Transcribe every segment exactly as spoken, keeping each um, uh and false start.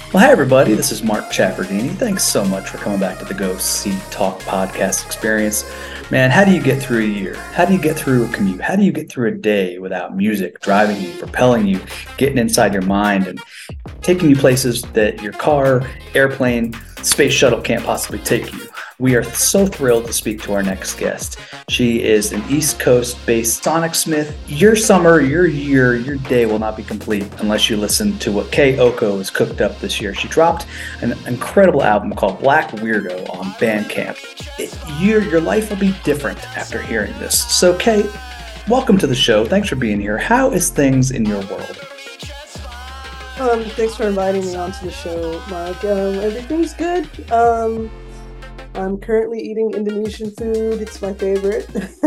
Well, hi everybody, this is Mark Chaffardini. Thanks so much for coming back to the Go See Talk podcast experience. Man, how do you get through a year? How do you get through a commute? How do you get through a day without music driving you, propelling you, getting inside your mind, and taking you places that your car, airplane, space shuttle can't possibly take you? We are so thrilled to speak to our next guest. She is an East Coast-based sonicsmith. Your summer, your year, your day will not be complete unless you listen to what Kei Oko has cooked up this year. She dropped an incredible album called Black Weirdo on Bandcamp. It, your, your life will be different after hearing this. So Kei, welcome to the show. Thanks for being here. How is things in your world? Um, thanks for inviting me onto the show, Mark. Um, everything's good. Um, I'm currently eating Indonesian food. It's my favorite.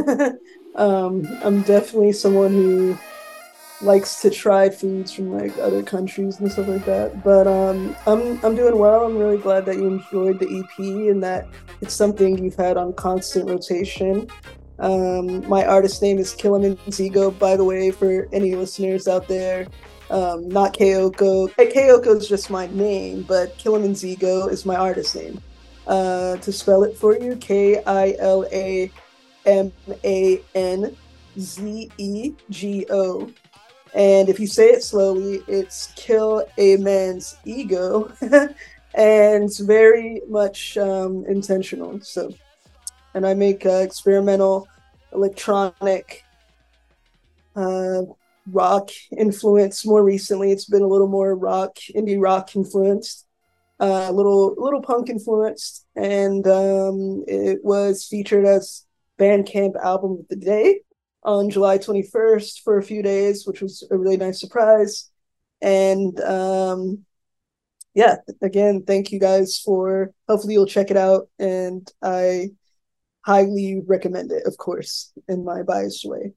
um, I'm definitely someone who likes to try foods from like other countries and stuff like that. But um, I'm I'm doing well. I'm really glad that you enjoyed the E P and that it's something you've had on constant rotation. Um, my artist name is Kilimanzigo, by the way, for any listeners out there. Um, not Kei Oko. Kei Oko is just my name, but Kilimanzigo is my artist name. Uh, to spell it for you, K I L A M A N Z E G O. And if you say it slowly, it's kill a man's ego. And it's very much um, intentional. So, and I make uh, experimental, electronic, uh, rock influence. More recently, it's been a little more rock, indie rock influenced. A uh, little little punk influenced, and um, it was featured as Bandcamp Album of the Day on July twenty-first for a few days, which was a really nice surprise. And um, yeah, again, thank you guys for, hopefully you'll check it out, and I highly recommend it, of course, in my biased way.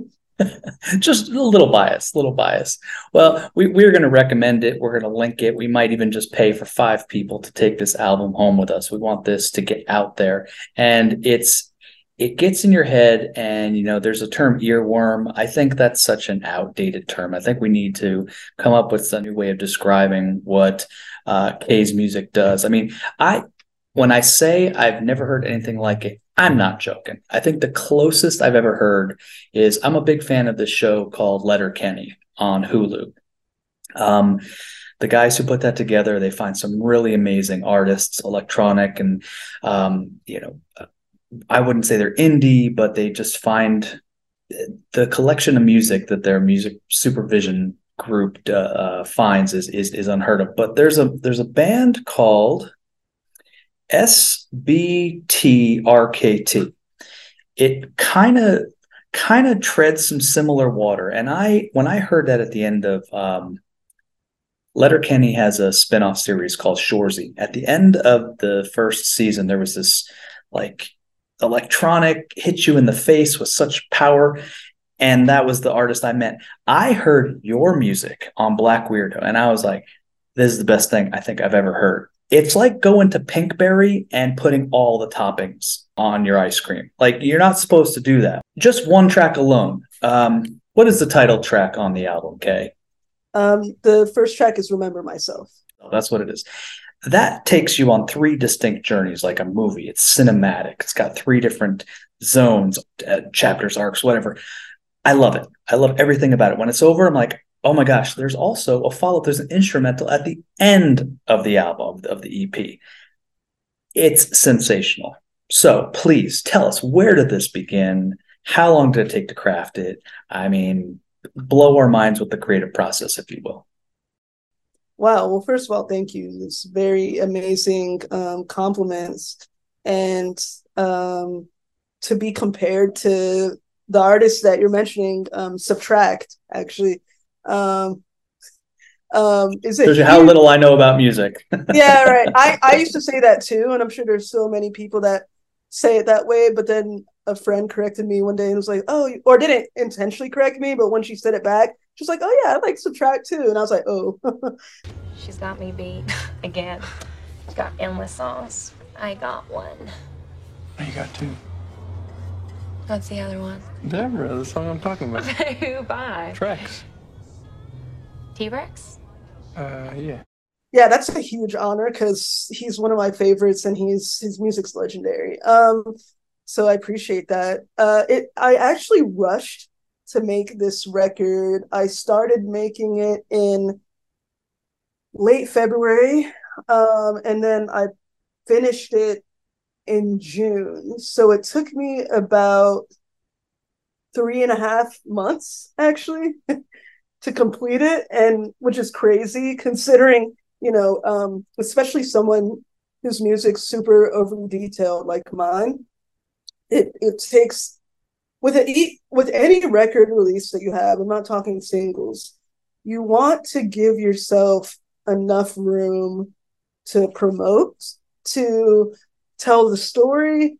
Just a little bias, little bias. Well, we, we're going to recommend it. We're going to link it. We might even just pay for five people to take this album home with us. We want this to get out there. And it's it gets in your head, and, you know, there's a term earworm. I think that's such an outdated term. I think we need to come up with a new way of describing what uh, Kei's music does. I mean, I when I say I've never heard anything like it, I'm not joking. I think the closest I've ever heard is, I'm a big fan of this show called Letterkenny on Hulu. Um, the guys who put that together, they find some really amazing artists, electronic, and, um, you know, I wouldn't say they're indie, but they just find the collection of music that their music supervision group uh, uh, finds is, is is unheard of. But there's a there's a band called S B T R K T. It kind of kind of treads some similar water. And I when I heard that at the end of um, Letterkenny has a spinoff series called Shoresy. At the end of the first season, there was this like electronic hit you in the face with such power. And that was the artist I met. I heard your music on Black Weirdo, and I was like, this is the best thing I think I've ever heard. It's like going to Pinkberry and putting all the toppings on your ice cream. Like, you're not supposed to do that. Just one track alone. Um, what is the title track on the album, Kei? Um, the first track is Remember Myself. Oh, that's what it is. That takes you on three distinct journeys, like a movie. It's cinematic. It's got three different zones, uh, chapters, arcs, whatever. I love it. I love everything about it. When it's over, I'm like, oh my gosh, there's also a follow-up. There's an instrumental at the end of the album, of the E P. It's sensational. So please tell us, where did this begin? How long did it take to craft it? I mean, blow our minds with the creative process, if you will. Wow. Well, first of all, thank you. It's very amazing um, compliments. And um, to be compared to the artist that you're mentioning, um, Subtract, actually, Um, um, is it shows you how little I know about music. Yeah, right. I, I used to say that too, and I'm sure there's so many people that say it that way, but then a friend corrected me one day and was like, oh, or didn't intentionally correct me, but when she said it back, she was like, oh yeah, I like Subtract too. And I was like, oh. She's got me beat again. She's got endless songs. I got one. Oh, you got two. What's the other one? Deborah, the song I'm talking about. Who by? Trex. T-Rex? Uh, yeah. Yeah, that's a huge honor because he's one of my favorites and he's his music's legendary. Um, so I appreciate that. Uh, it I actually rushed to make this record. I started making it in late February, um, and then I finished it in June. So it took me about three and a half months actually to complete it, and which is crazy considering, you know, um, especially someone whose music's super overly detailed like mine. It it takes with a, with any record release that you have. I'm not talking singles. You want to give yourself enough room to promote, to tell the story,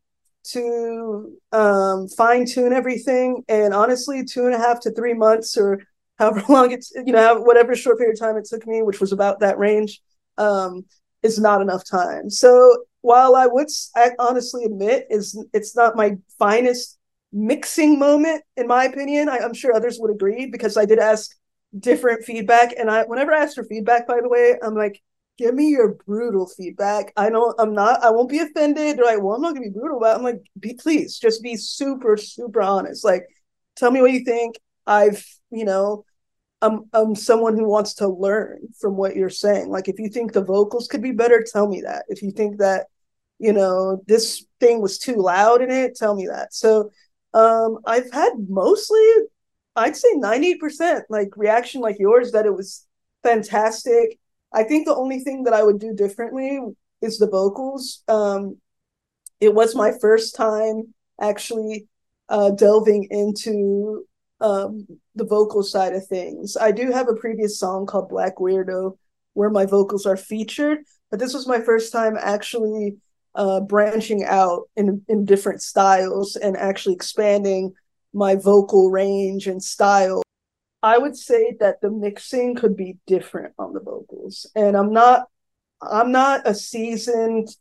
to um, fine tune everything. And honestly, two and a half to three months or however long it's, you know, whatever short period of time it took me, which was about that range, um, is not enough time. So while I would I honestly admit is it's not my finest mixing moment, in my opinion, I, I'm sure others would agree because I did ask different feedback. And I, whenever I ask for feedback, by the way, I'm like, give me your brutal feedback. I don't, I'm not, I won't be offended. Or like, well, I'm not gonna be brutal about it. I'm like, be, please just be super, super honest. Like, tell me what you think. I've, you know, I'm, I'm someone who wants to learn from what you're saying. Like, if you think the vocals could be better, tell me that. If you think that, you know, this thing was too loud in it, tell me that. So um, I've had mostly, I'd say ninety percent like reaction like yours, that it was fantastic. I think the only thing that I would do differently is the vocals. Um, it was my first time actually uh, delving into um, the vocal side of things. I do have a previous song called Black Weirdo where my vocals are featured, but this was my first time actually uh, branching out in, in different styles and actually expanding my vocal range and style. I would say that the mixing could be different on the vocals. And I'm not I'm not a seasoned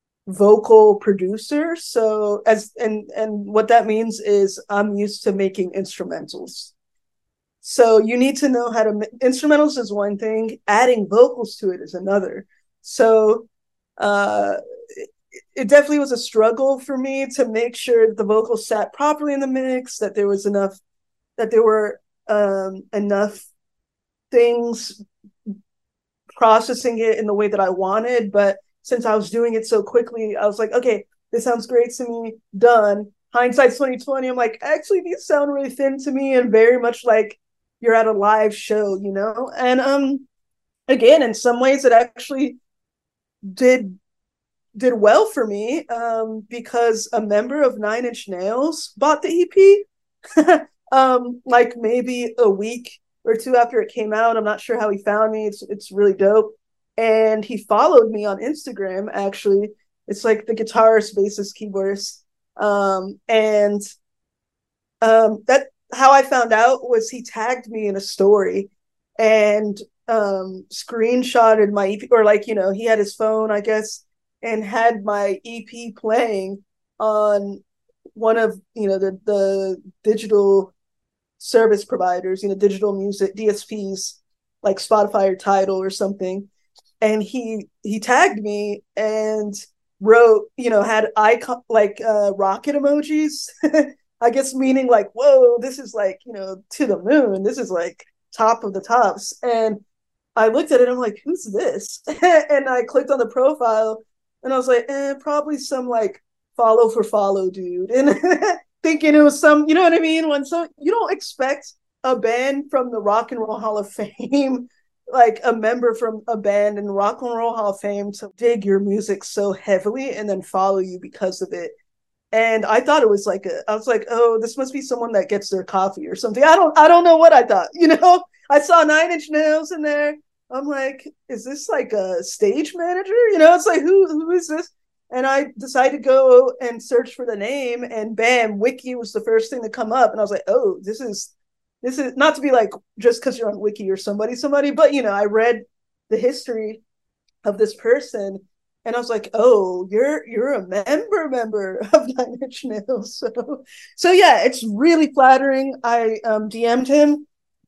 vocal producer. So as and and what that means is I'm used to making instrumentals. So you need to know how to instrumentals is one thing, adding vocals to it is another. So uh it, it definitely was a struggle for me to make sure that the vocals sat properly in the mix, that there was enough that there were um, enough things processing it in the way that I wanted. But since I was doing it so quickly, I was like, okay, this sounds great to me. Done. Hindsight's twenty twenty. I'm like, actually, these sound really thin to me and very much like you're at a live show, you know? And um, again, in some ways, it actually did did well for me um, because a member of Nine Inch Nails bought the E P. um, like maybe a week or two after it came out. I'm not sure how he found me. It's it's really dope. And he followed me on Instagram, actually. It's like the guitarist, bassist, keyboardist. Um, and um, that how I found out was he tagged me in a story and um, screenshotted my E P, or like, you know, he had his phone, I guess, and had my E P playing on one of, you know, the, the digital service providers, you know, digital music, D S Ps, like Spotify or Tidal or something. And he he tagged me and wrote, you know, had icon like uh, rocket emojis, I guess meaning like, whoa, this is like, you know, to the moon. This is like top of the tops. And I looked at it, I'm like, who's this? And I clicked on the profile and I was like, eh, probably some like follow for follow dude. And thinking it was some, you know what I mean? When so you don't expect a band from the Rock and Roll Hall of Fame, like a member from a band in Rock and Roll Hall of Fame, to dig your music so heavily and then follow you because of it. And I thought it was like a, I was like, oh, this must be someone that gets their coffee or something. I don't, I don't know what I thought. You know, I saw Nine Inch Nails in there. I'm like, is this like a stage manager? You know, it's like, who, who is this? And I decided to go and search for the name, and bam, Wiki was the first thing to come up. And I was like, oh, this is, this is not to be like, just because you're on Wiki or somebody, somebody, but you know, I read the history of this person, and I was like, oh, you're you're a member member of Nine Inch Nails. So, so yeah, it's really flattering. I um, D M'd him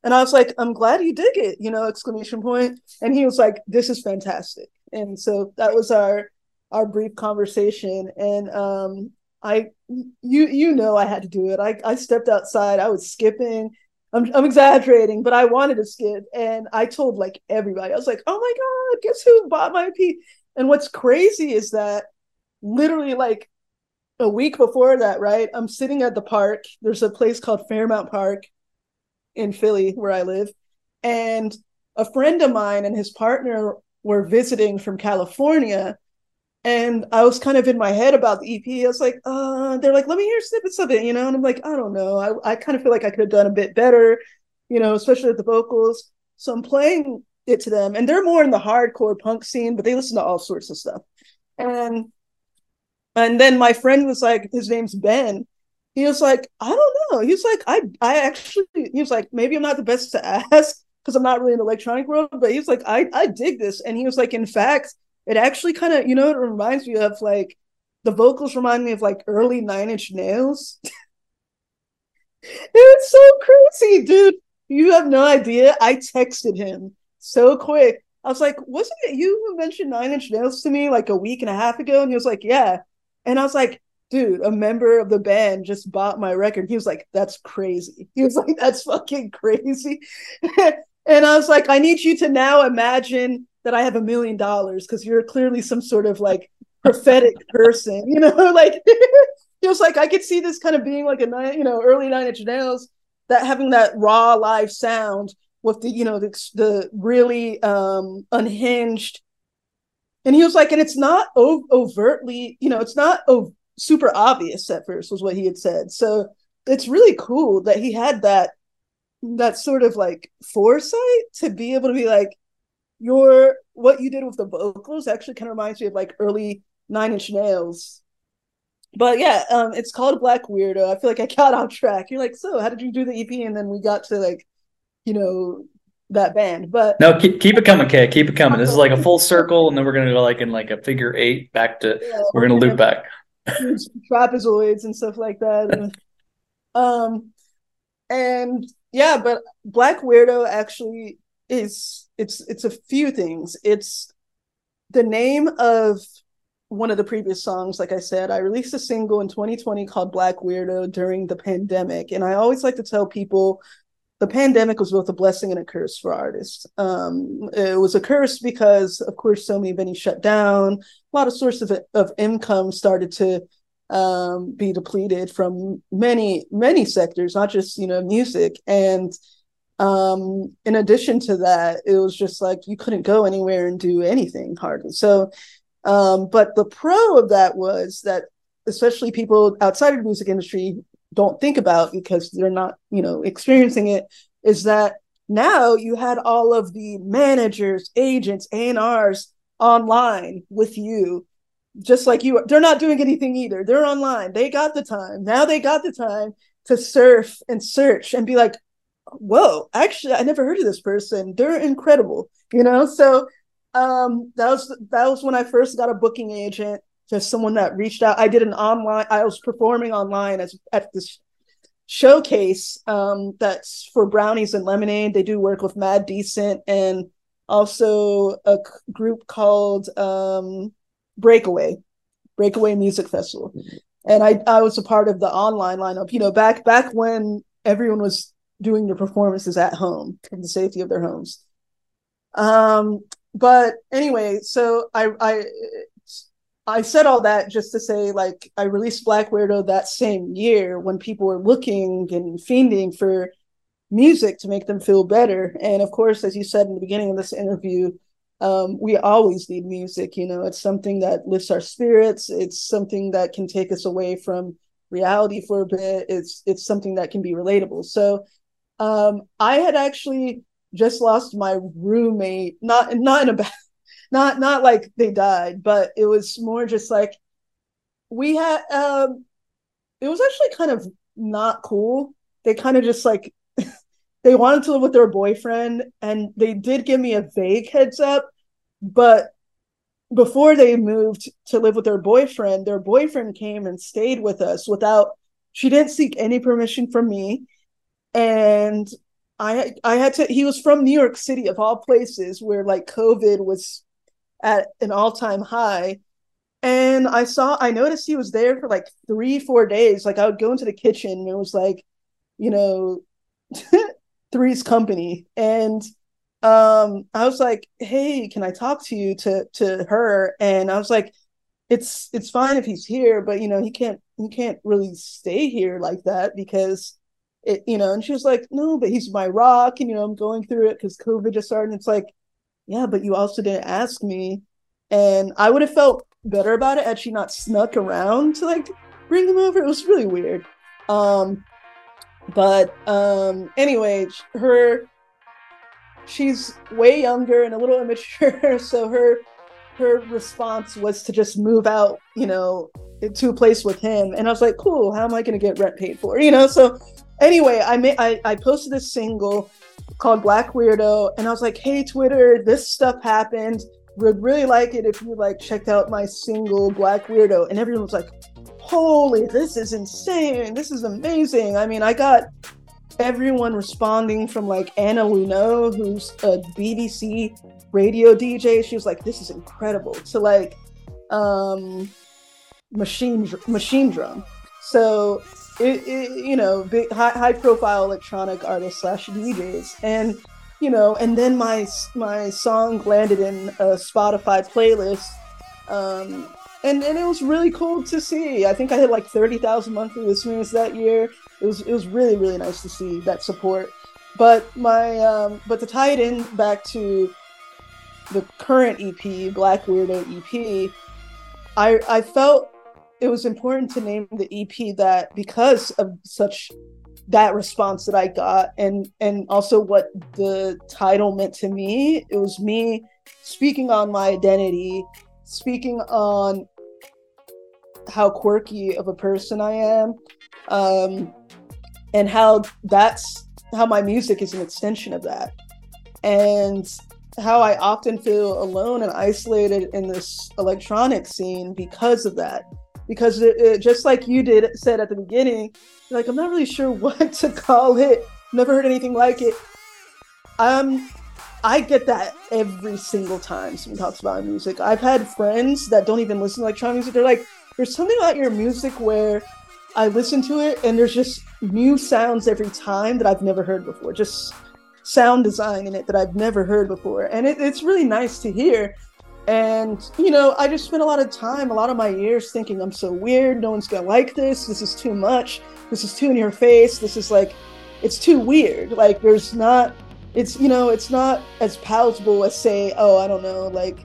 And I was like, I'm glad you dig it, you know, exclamation point. And he was like, this is fantastic. And so that was our our brief conversation. And um, I, you you know, I had to do it. I, I stepped outside. I was skipping. I'm I'm exaggerating, but I wanted to skip. And I told like everybody. I was like, oh my God, guess who bought my piece? And what's crazy is that literally like a week before that, right? I'm sitting at the park. There's a place called Fairmount Park in Philly where I live. And a friend of mine and his partner were visiting from California. And I was kind of in my head about the E P. I was like, uh, they're like, let me hear snippets of it, you know? And I'm like, I don't know. I, I kind of feel like I could have done a bit better, you know, especially with the vocals. So I'm playing it to them. And they're more in the hardcore punk scene, but they listen to all sorts of stuff. And and then my friend was like, his name's Ben. He was like, I don't know. He was like, I I actually, he was like, maybe I'm not the best to ask because I'm not really in the electronic world, but he was like, I, I dig this. And he was like, in fact, it actually kind of, you know, it reminds me of like, the vocals remind me of like early Nine Inch Nails. It's so crazy, dude. You have no idea. I texted him so quick. I was like, wasn't it you who mentioned Nine Inch Nails to me like a week and a half ago? And he was like, yeah. And I was like, dude, a member of the band just bought my record. He was like, that's crazy. He was like, that's fucking crazy. And I was like, I need you to now imagine that I have a million dollars because you're clearly some sort of like prophetic person, you know, like he was like, I could see this kind of being like a, you know, early Nine Inch Nails, that having that raw live sound with the, you know, the, the really um, unhinged. And he was like, and it's not o- overtly, you know, it's not o- super obvious at first was what he had said. So it's really cool that he had that, that sort of like foresight to be able to be like, your, what you did with the vocals actually kind of reminds me of like early Nine Inch Nails. But yeah, um, it's called Black Weirdo. I feel like I got off track. You're like, so how did you do the E P? And then we got to like, you know, that band. But no, keep keep it coming, Kay. Keep it coming. This is like a full circle, and then we're gonna go like in like a figure eight back to. Yeah, we're gonna loop back. Trapezoids and stuff like that. And, um, and yeah, but Black Weirdo actually is it's it's a few things. It's the name of one of the previous songs. Like I said, I released a single in twenty twenty called Black Weirdo during the pandemic. And I always like to tell people the pandemic was both a blessing and a curse for artists. Um, it was a curse because, of course, so many venues shut down. A lot of sources of, of income started to um, be depleted from many, many sectors, not just, you know, music. And um, in addition to that, it was just like you couldn't go anywhere and do anything hardly. So, um, but the pro of that was that especially people outside of the music industry don't think about because they're not, you know, experiencing it, is that now you had all of the managers, agents, A and Rs online with you, just like you. They're not doing anything either. They're online. They got the time. Now they got the time to surf and search and be like, whoa, actually, I never heard of this person. They're incredible, you know? So um, that was that was when I first got a booking agent. Just someone that reached out. I did an online, I was performing online as at this showcase um, that's for Brownies and Lemonade. They do work with Mad Decent and also a c- group called um, Breakaway, Breakaway Music Festival. And I, I was a part of the online lineup, you know, back back when everyone was doing their performances at home in the safety of their homes. Um, but anyway, so I I I said all that just to say, like, I released Black Weirdo that same year when people were looking and fiending for music to make them feel better. And of course, as you said in the beginning of this interview, um, we always need music. You know, it's something that lifts our spirits. It's something that can take us away from reality for a bit. It's it's something that can be relatable. So um, I had actually just lost my roommate, not not in a bad Not not like they died, but it was more just like we had um it was actually kind of not cool. They kind of just like they wanted to live with their boyfriend and they did give me a vague heads up, but before they moved to live with their boyfriend, their boyfriend came and stayed with us without she didn't seek any permission from me. And I I had to. He was from New York City, of all places, where like COVID was at an all time high. And I saw, I noticed he was there for like three, four days. Like I would go into the kitchen and it was like, you know, Three's Company. And um, I was like, hey, can I talk to you to to her? And I was like, it's it's fine if he's here, but you know, he can't he can't really stay here like that because it, you know, and she was like, no, but he's my rock, and you know, I'm going through it because COVID just started. And it's like, yeah, but you also didn't ask me. And I would have felt better about it had she not snuck around to like bring him over. It was really weird. Um, but um, anyway, her she's way younger and a little immature, so her her response was to just move out, you know, to a place with him. And I was like, cool, how am I going to get rent paid for? You know, so anyway, I made I, I posted this single called Black Weirdo, and I was like, hey, Twitter, this stuff happened. Would really like it if you like checked out my single Black Weirdo. And everyone was like, holy, this is insane. This is amazing. I mean, I got everyone responding from like Anna Luneau, who's a B B C radio D J. She was like, this is incredible. To like um, machine machine drum. So it, it you know, big high, high profile electronic artists slash D Js. And you know, and then my my song landed in a Spotify playlist, um, and and it was really cool to see. I think I hit like thirty thousand monthly listeners that year. It was it was really really nice to see that support. But my um, but to tie it in back to the current E P, Black Weirdo E P, I I felt it was important to name the E P that because of such that response that I got, and and also what the title meant to me. It was me speaking on my identity, speaking on how quirky of a person I am, um, and how that's how my music is an extension of that, and how I often feel alone and isolated in this electronic scene because of that. Because it, it, just like you did said at the beginning, like, I'm not really sure what to call it. Never heard anything like it. Um, I get that every single time someone talks about music. I've had friends that don't even listen to electronic music. They're like, there's something about your music where I listen to it and there's just new sounds every time that I've never heard before. Just sound design in it that I've never heard before. And it, it's really nice to hear. And, you know, I just spent a lot of time, a lot of my years thinking I'm so weird. No one's going to like this. This is too much. This is too in your face. This is like, it's too weird. Like, there's not, it's, you know, it's not as palatable as say, oh, I don't know, like,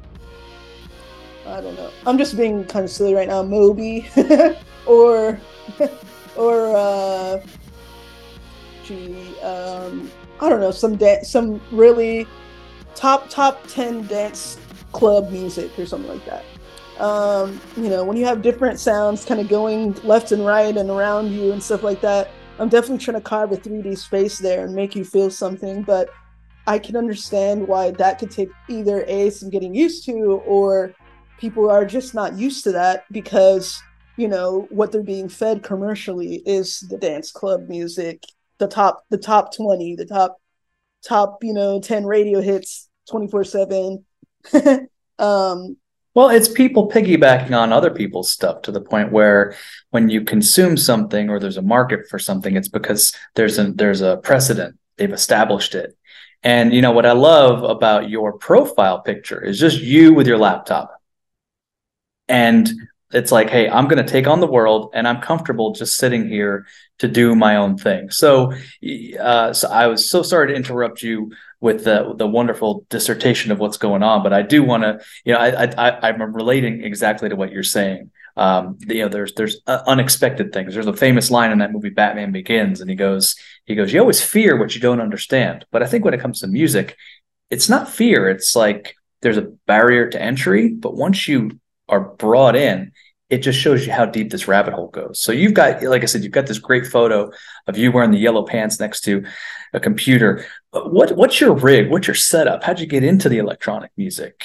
I don't know. I'm just being kind of silly right now. Moby or, or, uh, gee, um, I don't know, some, da- some really top, top ten dance club music or something like that. Um, you know, when you have different sounds kind of going left and right and around you and stuff like that, I'm definitely trying to carve a three D space there and make you feel something, but I can understand why that could take either A, some getting used to, or people are just not used to that because, you know, what they're being fed commercially is the dance club music, the top, the top twenty, the top, top, you know, ten radio hits twenty-four seven. um, well, it's people piggybacking on other people's stuff to the point where when you consume something or there's a market for something, it's because there's a there's a precedent. They've established it. And you know what I love about your profile picture is just you with your laptop. And it's like, hey, I'm going to take on the world, and I'm comfortable just sitting here to do my own thing. So, uh, so I was so sorry to interrupt you with the the wonderful dissertation of what's going on, but I do want to, you know, I, I I'm relating exactly to what you're saying. Um, you know, there's there's uh, unexpected things. There's a famous line in that movie Batman Begins, and he goes he goes, you always fear what you don't understand. But I think when it comes to music, it's not fear. It's like there's a barrier to entry, but once you are brought in, it just shows you how deep this rabbit hole goes. So you've got, like I said, you've got this great photo of you wearing the yellow pants next to a computer. What what's your rig? What's your setup? How'd you get into the electronic music?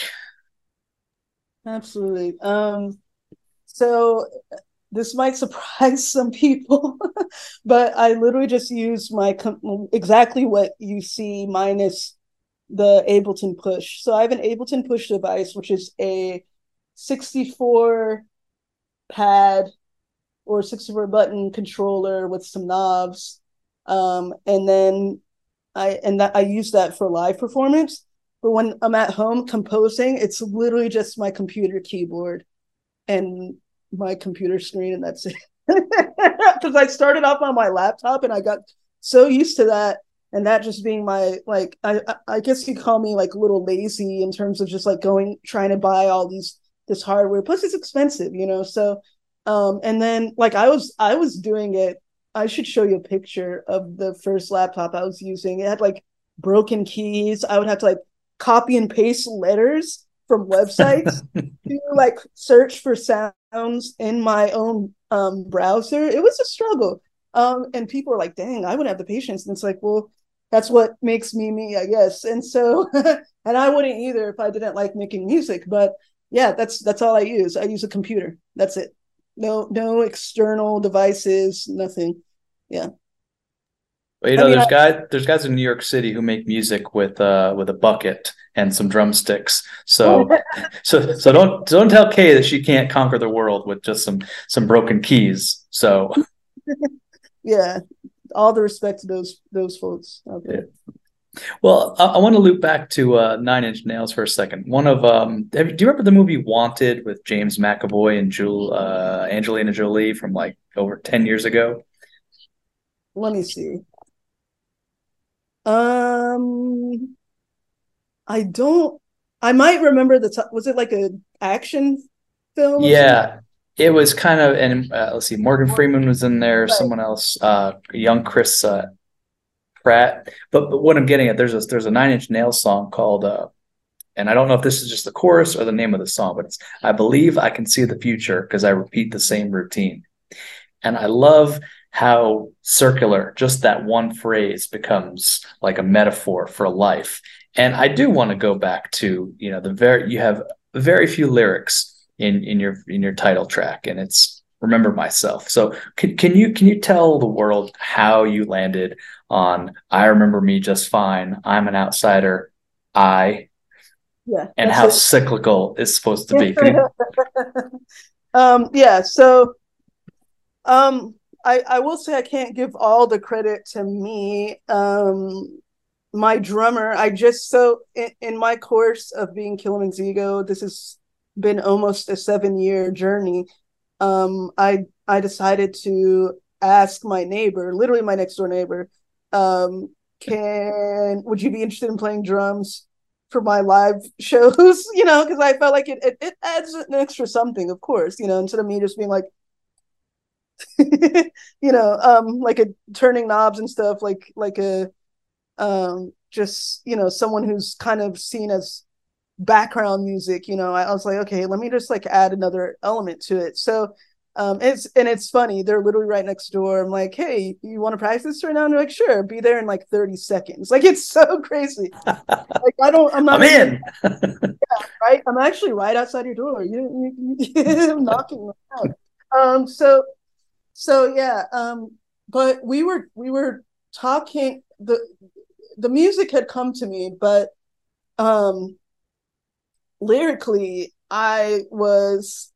Absolutely. Um, so this might surprise some people, But I literally just use my com- exactly what you see minus the Ableton Push. So I have an Ableton Push device, which is a sixty-four pad or sixty-four button controller with some knobs. Um, and then I and that I use that for live performance. But when I'm at home composing, it's literally just my computer keyboard and my computer screen, and that's it. Because I started off on my laptop and I got so used to that, and that just being my like I I guess you call me like a little lazy in terms of just like going trying to buy all these this hardware. Plus it's expensive, you know. So um and then like I was I was doing it. I should show you a picture of the first laptop I was using. It had like broken keys. I would have to like copy and paste letters from websites to like search for sounds in my own um, browser. It was a struggle. Um, and people are like, dang, I wouldn't have the patience. And it's like, well, that's what makes me me, I guess. And so, and I wouldn't either if I didn't like making music. But yeah, that's that's all I use. I use a computer. That's it. No, no external devices, nothing. Yeah. Well, you I know, mean, there's I, guys there's guys in New York City who make music with uh with a bucket and some drumsticks. So so so don't don't tell Kay that she can't conquer the world with just some some broken keys. So yeah, all the respect to those those folks out there. yeah. Well, I, I want to loop back to uh, Nine Inch Nails for a second. One of um, have, do you remember the movie Wanted with James McAvoy and Jewel, uh, Angelina Jolie from like over ten years ago? Let me see. Um, I don't. I might remember the. T- was it like a action film or something? Yeah, it was kind of, and uh, let's see, Morgan Freeman was in there, Right. someone else, uh, young Chris uh, Pratt. But, but what I'm getting at, there's a there's a Nine Inch Nails song called, uh, and I don't know if this is just the chorus or the name of the song, but it's I believe I can see the future because I repeat the same routine. And I love how circular just that one phrase becomes like a metaphor for life. And I do want to go back to, you know, the very you have very few lyrics in in your in your title track, and it's Remember Myself. So can can you can you tell the world how you landed on I remember me just fine, I'm an outsider, I, Yeah, and that's how it. cyclical it's supposed to be? Can you, um, yeah. So, um, I I will say I can't give all the credit to me. Um, my drummer, I just so in, in my course of being Kilimanzigo, this has been almost a seven year journey. Um, I I decided to ask my neighbor, literally my next door neighbor, um, can would you be interested in playing drums for my live shows? You know, because I felt like it, it it adds an extra something, of course. You know, instead of me just being like, you know, um, like a turning knobs and stuff, like like a um, just you know someone who's kind of seen as background music. You know, I, I was like, okay, let me just like add another element to it. So um it's and it's funny, they're literally right next door. I'm like, hey, you want to practice right now? And they're like, sure, be there in like thirty seconds. Like, it's so crazy. Like, I don't I'm not I'm in. right, I'm actually right outside your door. You, you, you I'm knocking out. um so so yeah, um but we were we were talking, the the music had come to me, but um lyrically I was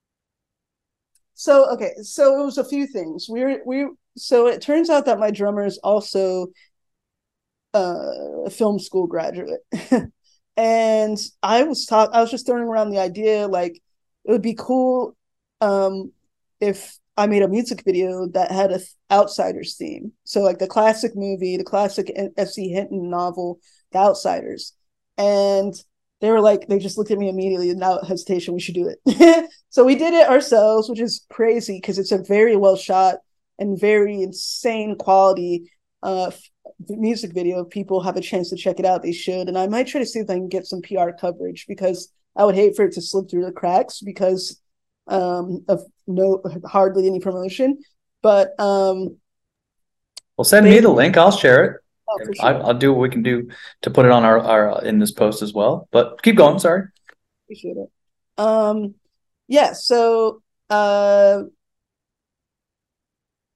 so okay. So it was a few things. We were we so it turns out that my drummer is also uh, a film school graduate, and I was talk I was just throwing around the idea like it would be cool um, if I made a music video that had a th- Outsiders theme. So like the classic movie, the classic F C Hinton novel, The Outsiders, and they were like, they just looked at me immediately without hesitation, we should do it. So we did it ourselves, which is crazy because it's a very well shot and very insane quality uh, music video. If people have a chance to check it out, they should. And I might try to see if I can get some P R coverage, because I would hate for it to slip through the cracks because um, of no hardly any promotion. But um, Well, send they, me the link. I'll share it. oh, for I, sure. I'll do what we can do to put it on our, our in this post as well. But keep going. Sorry. Appreciate it. Um, yeah. So uh,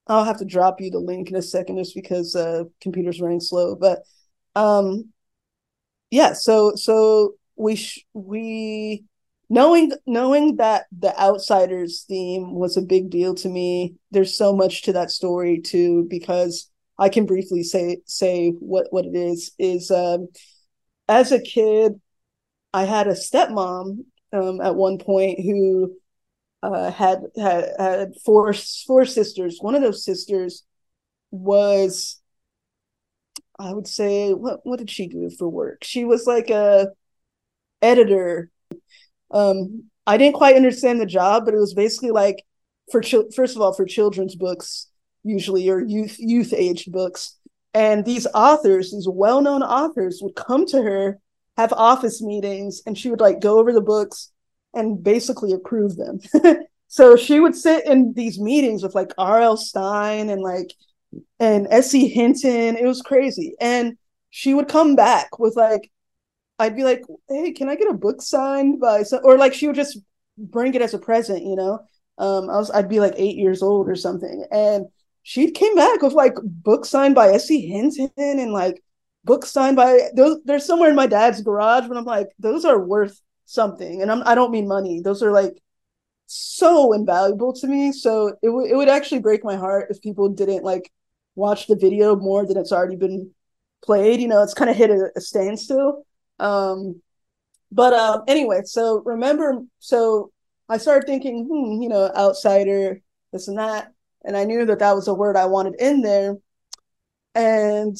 I'll have to drop you the link in a second just because uh computer's running slow. But um yeah, so so we sh- we knowing knowing that the Outsiders theme was a big deal to me. There's so much to that story too, because I can briefly say say what what it is is um as a kid I had a stepmom um at one point who uh had had, had four four sisters. One of those sisters was, I would say, what what did she do for work? She was like a editor. Um, I didn't quite understand the job, but it was basically like for chil- first of all for children's books, usually, or youth youth aged books. And these authors, these well known authors, would come to her, have office meetings, and she would like go over the books and basically approve them. So she would sit in these meetings with like R L. Stine and like and S E. Hinton. It was crazy. And she would come back with like, I'd be like, hey, can I get a book signed by some, or like she would just bring it as a present, you know? Um, I was, I'd be like eight years old or something. And she came back with like book signed by S E. Hinton and like book signed by those. They're somewhere in my dad's garage, but I'm like, those are worth something. And I'm, I don't mean money. Those are like so invaluable to me. So it would, it would actually break my heart if people didn't like watch the video more than it's already been played. You know, it's kind of hit a, a standstill. Um, but um, anyway, so remember, so I started thinking, hmm, you know, outsider, this and that, and I knew that that was a word I wanted in there, and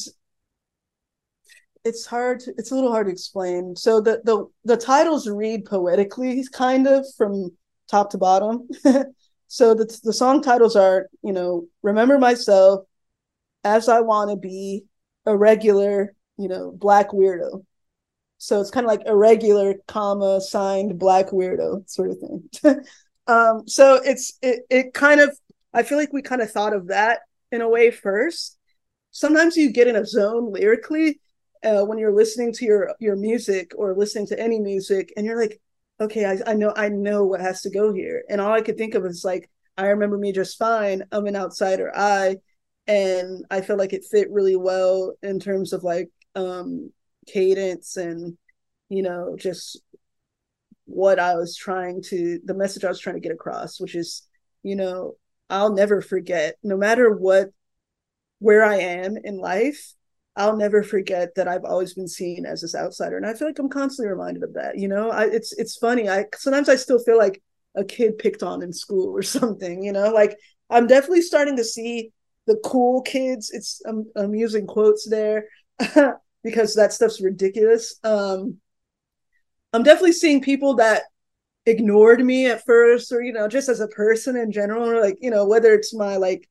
it's hard, to, it's a little hard to explain. So the the the titles read poetically, kind of from top to bottom. So the the song titles are, you know, Remember Myself, As I Want to Be, A Regular, you know, Black Weirdo. So it's kind of like irregular, comma, signed Black Weirdo sort of thing. um, so it's it it kind of, I feel like we kind of thought of that in a way first. Sometimes you get in a zone lyrically uh, when you're listening to your your music or listening to any music, and you're like, okay, I, I know I know what has to go here, and all I could think of is like, I remember me just fine. I'm an outsider. I, and I feel like it fit really well in terms of like um, cadence and, you know, just what I was trying to, the message I was trying to get across, which is, you know, I'll never forget, no matter what, where I am in life, I'll never forget that I've always been seen as this outsider. And I feel like I'm constantly reminded of that. You know, I, it's, it's funny. I, sometimes I still feel like a kid picked on in school or something, you know, like I'm definitely starting to see the cool kids. It's, I'm, I'm using quotes there because that stuff's ridiculous. Um, I'm definitely seeing people that ignored me at first, or, you know, just as a person in general, or like, you know, whether it's my like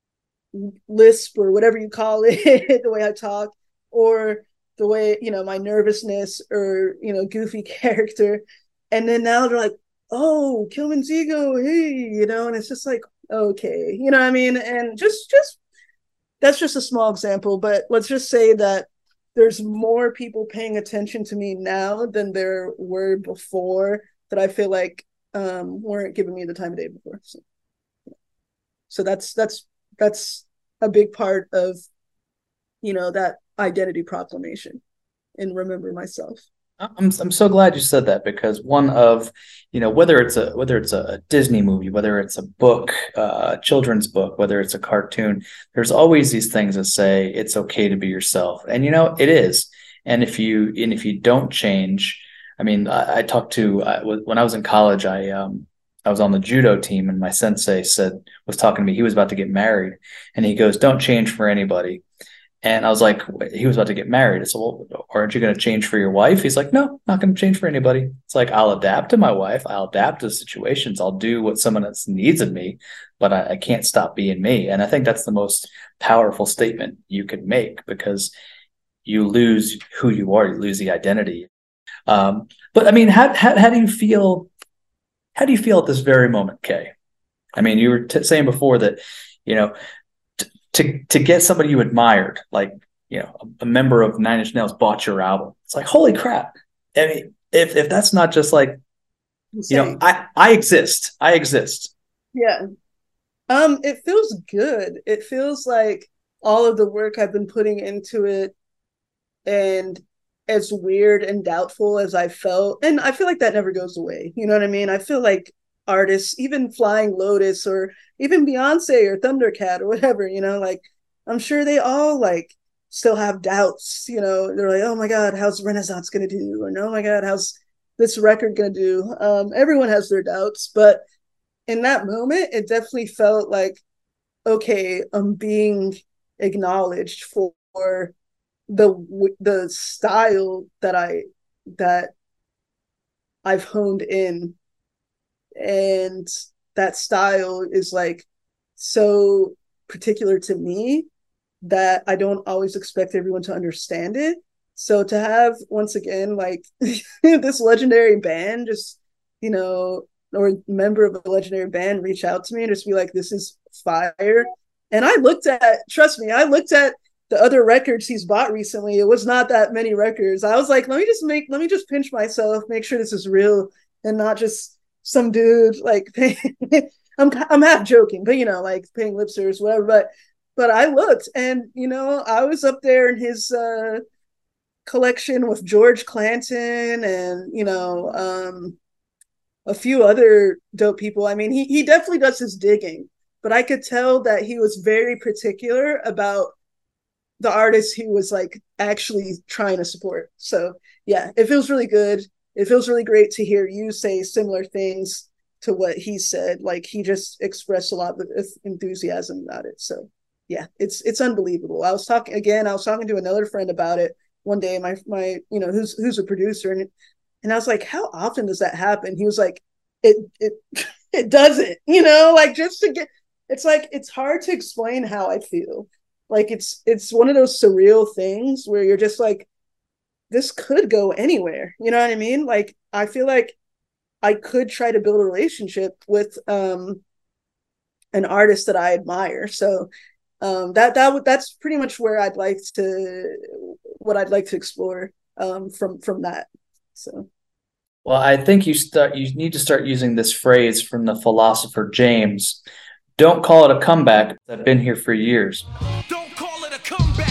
lisp or whatever you call it, the way I talk, or the way, you know, my nervousness or, you know, goofy character. And then now they're like, oh, Kilimanjaro, hey, you know, and it's just like, okay, you know what I mean? And just, just, that's just a small example, but let's just say that there's more people paying attention to me now than there were before that I feel like um, weren't giving me the time of day before. So, so that's, that's, that's a big part of, you know, that identity proclamation and Remember Myself. I'm I'm so glad you said that, because one of, you know, whether it's a whether it's a Disney movie, whether it's a book, uh, a children's book, whether it's a cartoon, there's always these things that say it's okay to be yourself, and you know it is. And if you and if you don't change, I mean, I, I talked to I, when I was in college, I um I was on the judo team, and my sensei said was talking to me. He was about to get married, and he goes, "Don't change for anybody." And I was like, he was about to get married. I said, well, aren't you going to change for your wife? He's like, no, not going to change for anybody. It's like, I'll adapt to my wife. I'll adapt to situations. I'll do what someone else needs of me, but I, I can't stop being me. And I think that's the most powerful statement you could make, because you lose who you are. You lose the identity. Um, but I mean, how, how, how do you feel? How do you feel at this very moment, Kay? I mean, you were t- saying before that, you know, to to get somebody you admired, like, you know, a, a member of Nine Inch Nails bought your album. It's like, holy crap. I mean, if if that's not just like, Insane. you know, I, I exist. I exist. Yeah. Um, it feels good. It feels like all of the work I've been putting into it, and as weird and doubtful as I felt, and I feel like that never goes away. You know what I mean? I feel like artists, even Flying Lotus or even Beyonce or Thundercat or whatever, you know, like I'm sure they all like still have doubts. You know, they're like, oh my God, how's Renaissance gonna do? Or oh my God, how's this record gonna do? Um, everyone has their doubts, but in that moment, it definitely felt like, okay, I'm being acknowledged for the the style that I that I've honed in, and that style is like so particular to me that I don't always expect everyone to understand it. So to have once again like this legendary band just, you know, or member of a legendary band reach out to me and just be like, this is fire. And I looked at, trust me, I looked at the other records he's bought recently. It was not that many records. I was like, let me just make, let me just pinch myself, make sure this is real and not just some dude like I'm I'm half joking, but you know, like paying lip service, whatever. But but I looked, and you know, I was up there in his uh, collection with George Clanton, and you know, um, a few other dope people. I mean, he he definitely does his digging, but I could tell that he was very particular about the artist he was like actually trying to support. So yeah, it feels really good. It feels really great to hear you say similar things to what he said. Like he just expressed a lot of enthusiasm about it. So yeah, it's it's unbelievable. I was talking again, I was talking to another friend about it one day, my my, you know, who's who's a producer, and and I was like, how often does that happen? He was like, it it it doesn't, you know, like just to get, it's like it's hard to explain how I feel. Like it's it's one of those surreal things where you're just like, this could go anywhere. You know what I mean? Like, I feel like I could try to build a relationship with um, an artist that I admire. So um, that that would that's pretty much where I'd like to what I'd like to explore um, from from that. So. Well, I think you start. You need to start using this phrase from the philosopher James. Don't call it a comeback. I've been here for years. Don't call it a comeback.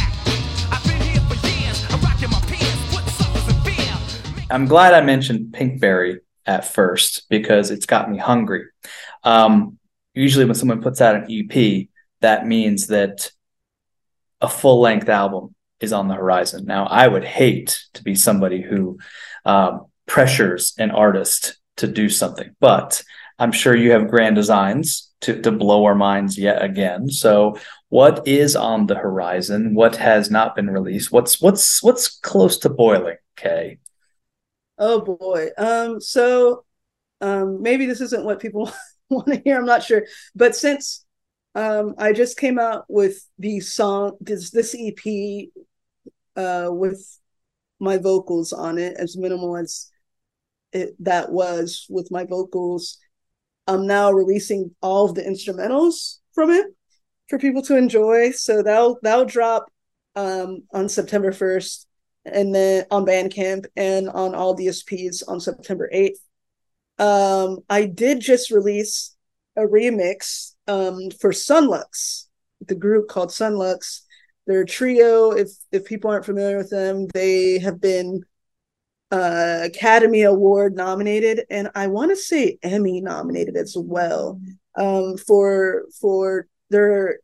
I'm glad I mentioned Pinkberry at first because it's got me hungry. Um, usually when someone puts out an E P, that means that a full-length album is on the horizon. Now, I would hate to be somebody who um, pressures an artist to do something, but I'm sure you have grand designs to, to blow our minds yet again. So what is on the horizon? What has not been released? What's what's what's close to boiling, Kay? Oh boy. Um, so um, maybe this isn't what people want to hear. I'm not sure. But since um, I just came out with the song, this this E P uh, with my vocals on it, as minimal as it, that was with my vocals, I'm now releasing all of the instrumentals from it for people to enjoy. So that'll that'll drop um, on September first. And then on Bandcamp and on all D S Ps on September eighth. Um, I did just release a remix um, for Sunlux, the group called Sunlux. They're a trio. If if people aren't familiar with them, they have been uh, Academy Award nominated, and I want to say Emmy nominated as well um, for for their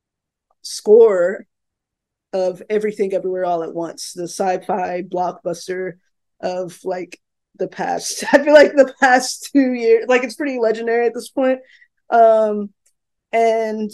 score of Everything Everywhere All at Once, the sci-fi blockbuster of like the past, I feel like the past two years, like it's pretty legendary at this point. Um, and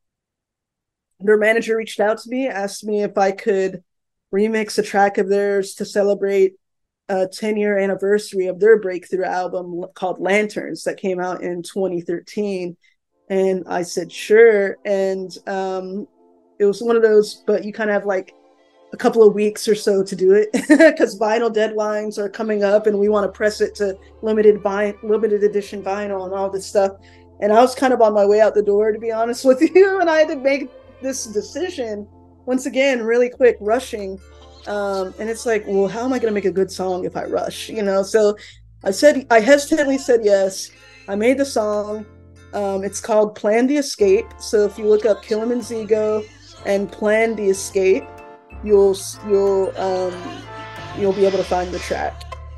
their manager reached out to me, asked me if I could remix a track of theirs to celebrate a ten year anniversary of their breakthrough album called Lanterns that came out in twenty thirteen. And I said, sure. And um, it was one of those, but you kind of have like a couple of weeks or so to do it because vinyl deadlines are coming up and we want to press it to limited vi- limited edition vinyl and all this stuff. And I was kind of on my way out the door, to be honest with you. And I had to make this decision once again, really quick, rushing. Um, and it's like, well, how am I going to make a good song if I rush, you know? So I said, I hesitantly said yes. I made the song. Um, it's called Plan the Escape. So if you look up Kilimanzigo and Plan the Escape, you'll you'll um, you'll be able to find the track.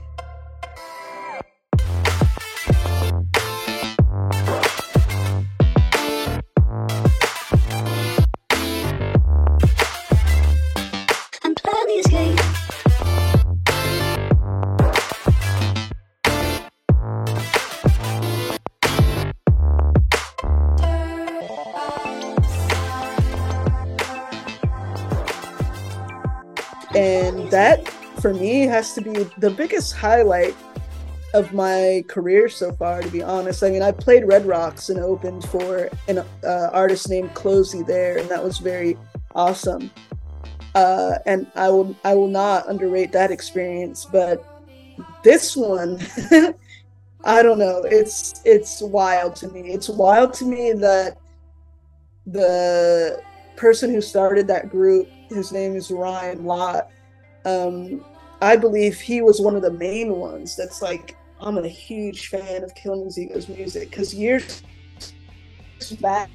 And that, for me, has to be the biggest highlight of my career so far, to be honest. I mean, I played Red Rocks and opened for an uh, artist named Closey there, and that was very awesome. Uh, and I will I will not underrate that experience. But this one, I don't know. It's it's wild to me. It's wild to me that the person who started that group, his name is Ryan Lott. Um, I believe he was one of the main ones that's like, I'm a huge fan of Kilimanzigo's music, because years back,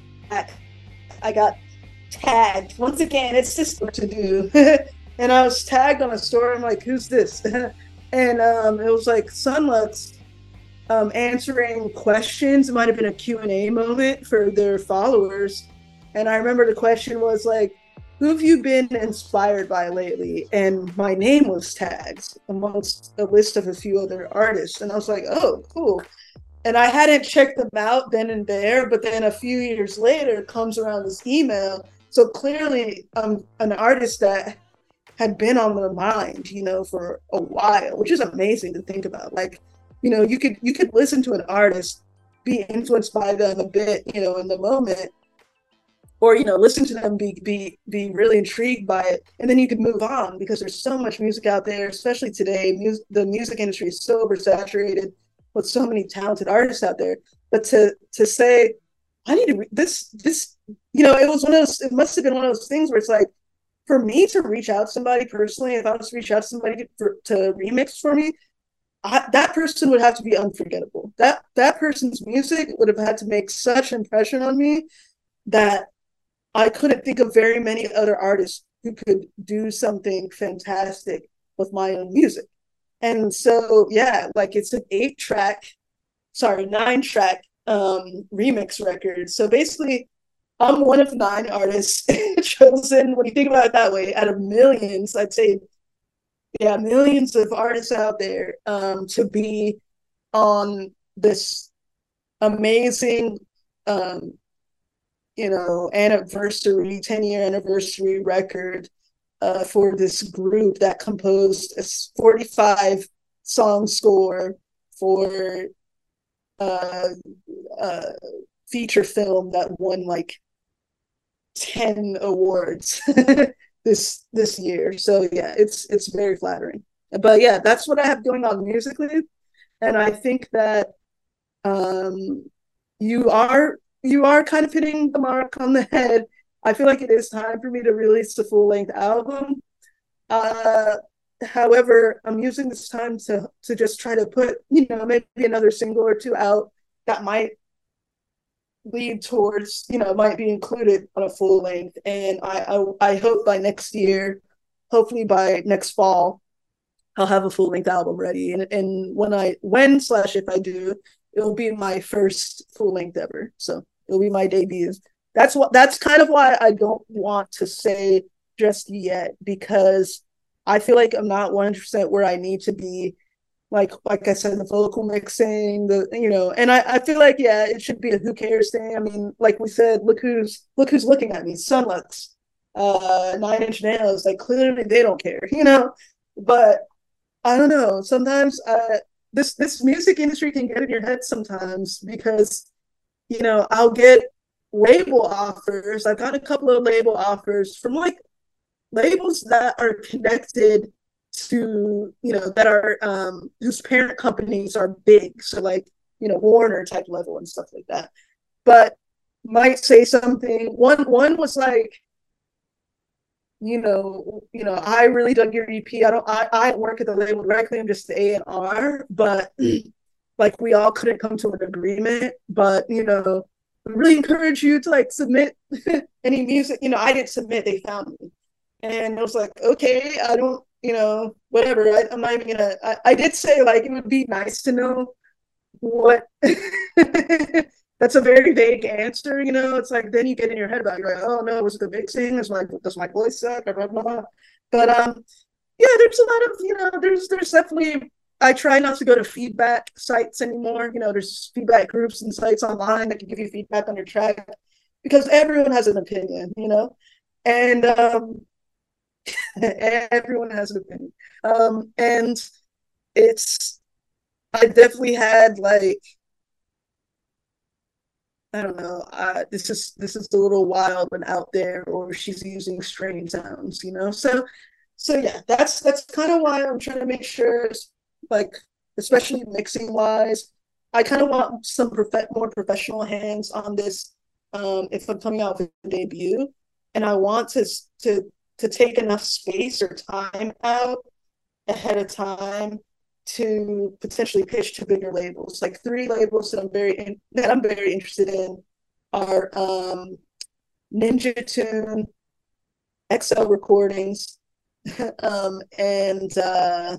I got tagged. Once again, it's just what to do. And I was tagged on a story. I'm like, who's this? And um, it was like Sunlux um, answering questions. It might have been a Q and A moment for their followers. And I remember the question was like, who have you been inspired by lately? And my name was tagged amongst a list of a few other artists. And I was like, oh, cool. And I hadn't checked them out then and there, but then a few years later comes around this email. So clearly I'm an artist that had been on my mind, you know, for a while, which is amazing to think about. Like, you know, you could you could listen to an artist, be influenced by them a bit, you know, in the moment, or, you know, listen to them, be be be really intrigued by it, and then you could move on, because there's so much music out there, especially today. Mus- the music industry is so oversaturated with so many talented artists out there. But to to say, I need to re- this this, you know, it was one of those. It must have been one of those things where it's like, for me to reach out to somebody personally, if I was to reach out to somebody for, to remix for me, I, that person would have to be unforgettable. That that person's music would have had to make such an impression on me that I couldn't think of very many other artists who could do something fantastic with my own music. And so, yeah, like it's an eight track, sorry, nine track um, remix record. So basically, I'm one of nine artists chosen, when you think about it that way, out of millions, I'd say, yeah, millions of artists out there, um, to be on this amazing, um, you know, anniversary, ten year anniversary record uh, for this group that composed a forty-five song score for uh, uh, feature film that won like ten awards this this year. So yeah, it's it's very flattering. But yeah, that's what I have going on musically, and I think that um, you are you are kind of hitting the mark on the head. I feel like it is time for me to release the full length album. Uh, however, I'm using this time to to just try to put, you know, maybe another single or two out that might lead towards, you know, might be included on a full length. And I, I, I hope by next year, hopefully by next fall, I'll have a full length album ready. And, and when I, when slash if I do, it'll be my first full length ever. So it'll be my debut. That's what, that's kind of why I don't want to say just yet, because I feel like I'm not one hundred percent where I need to be. Like, like I said, the vocal mixing, the, you know, and I, I feel like, yeah, it should be a who cares thing. I mean, like we said, look who's, look who's looking at me, Sunlux, uh, Nine Inch Nails, like clearly they don't care, you know, but I don't know. Sometimes uh, this, this music industry can get in your head sometimes, because, you know, I'll get label offers. I've got a couple of label offers from like labels that are connected to, you know, that are um whose parent companies are big, so like, you know, Warner type level and stuff like that, but might say something. One one was like, you know, you know, I really dug your E P. I don't I, I work at the label directly, I'm just the A and R, but like we all couldn't come to an agreement, but you know, we really encourage you to like submit any music. You know, I didn't submit, they found me. And I was like, okay, I don't, you know, whatever. I, I'm not even gonna I, I did say like it would be nice to know what that's a very vague answer, you know. It's like then you get in your head about it. You're like, oh no, was it the mixing? Is my does my voice suck? Blah, blah, blah. But um yeah, there's a lot of, you know, there's there's definitely I try not to go to feedback sites anymore. You know, there's feedback groups and sites online that can give you feedback on your track because everyone has an opinion, you know, and um, everyone has an opinion. Um, and it's, I definitely had like, I don't know, uh, this is this is a little wild and out there, or she's using strange sounds, you know. So, so yeah, that's that's kind of why I'm trying to make sure. Like, especially mixing wise, I kind of want some prof- more professional hands on this um, if I'm coming out with a debut, and I want to to to take enough space or time out ahead of time to potentially pitch to bigger labels. Like three labels that I'm very in, that I'm very interested in are um, Ninja Tune, X L Recordings, um, and uh,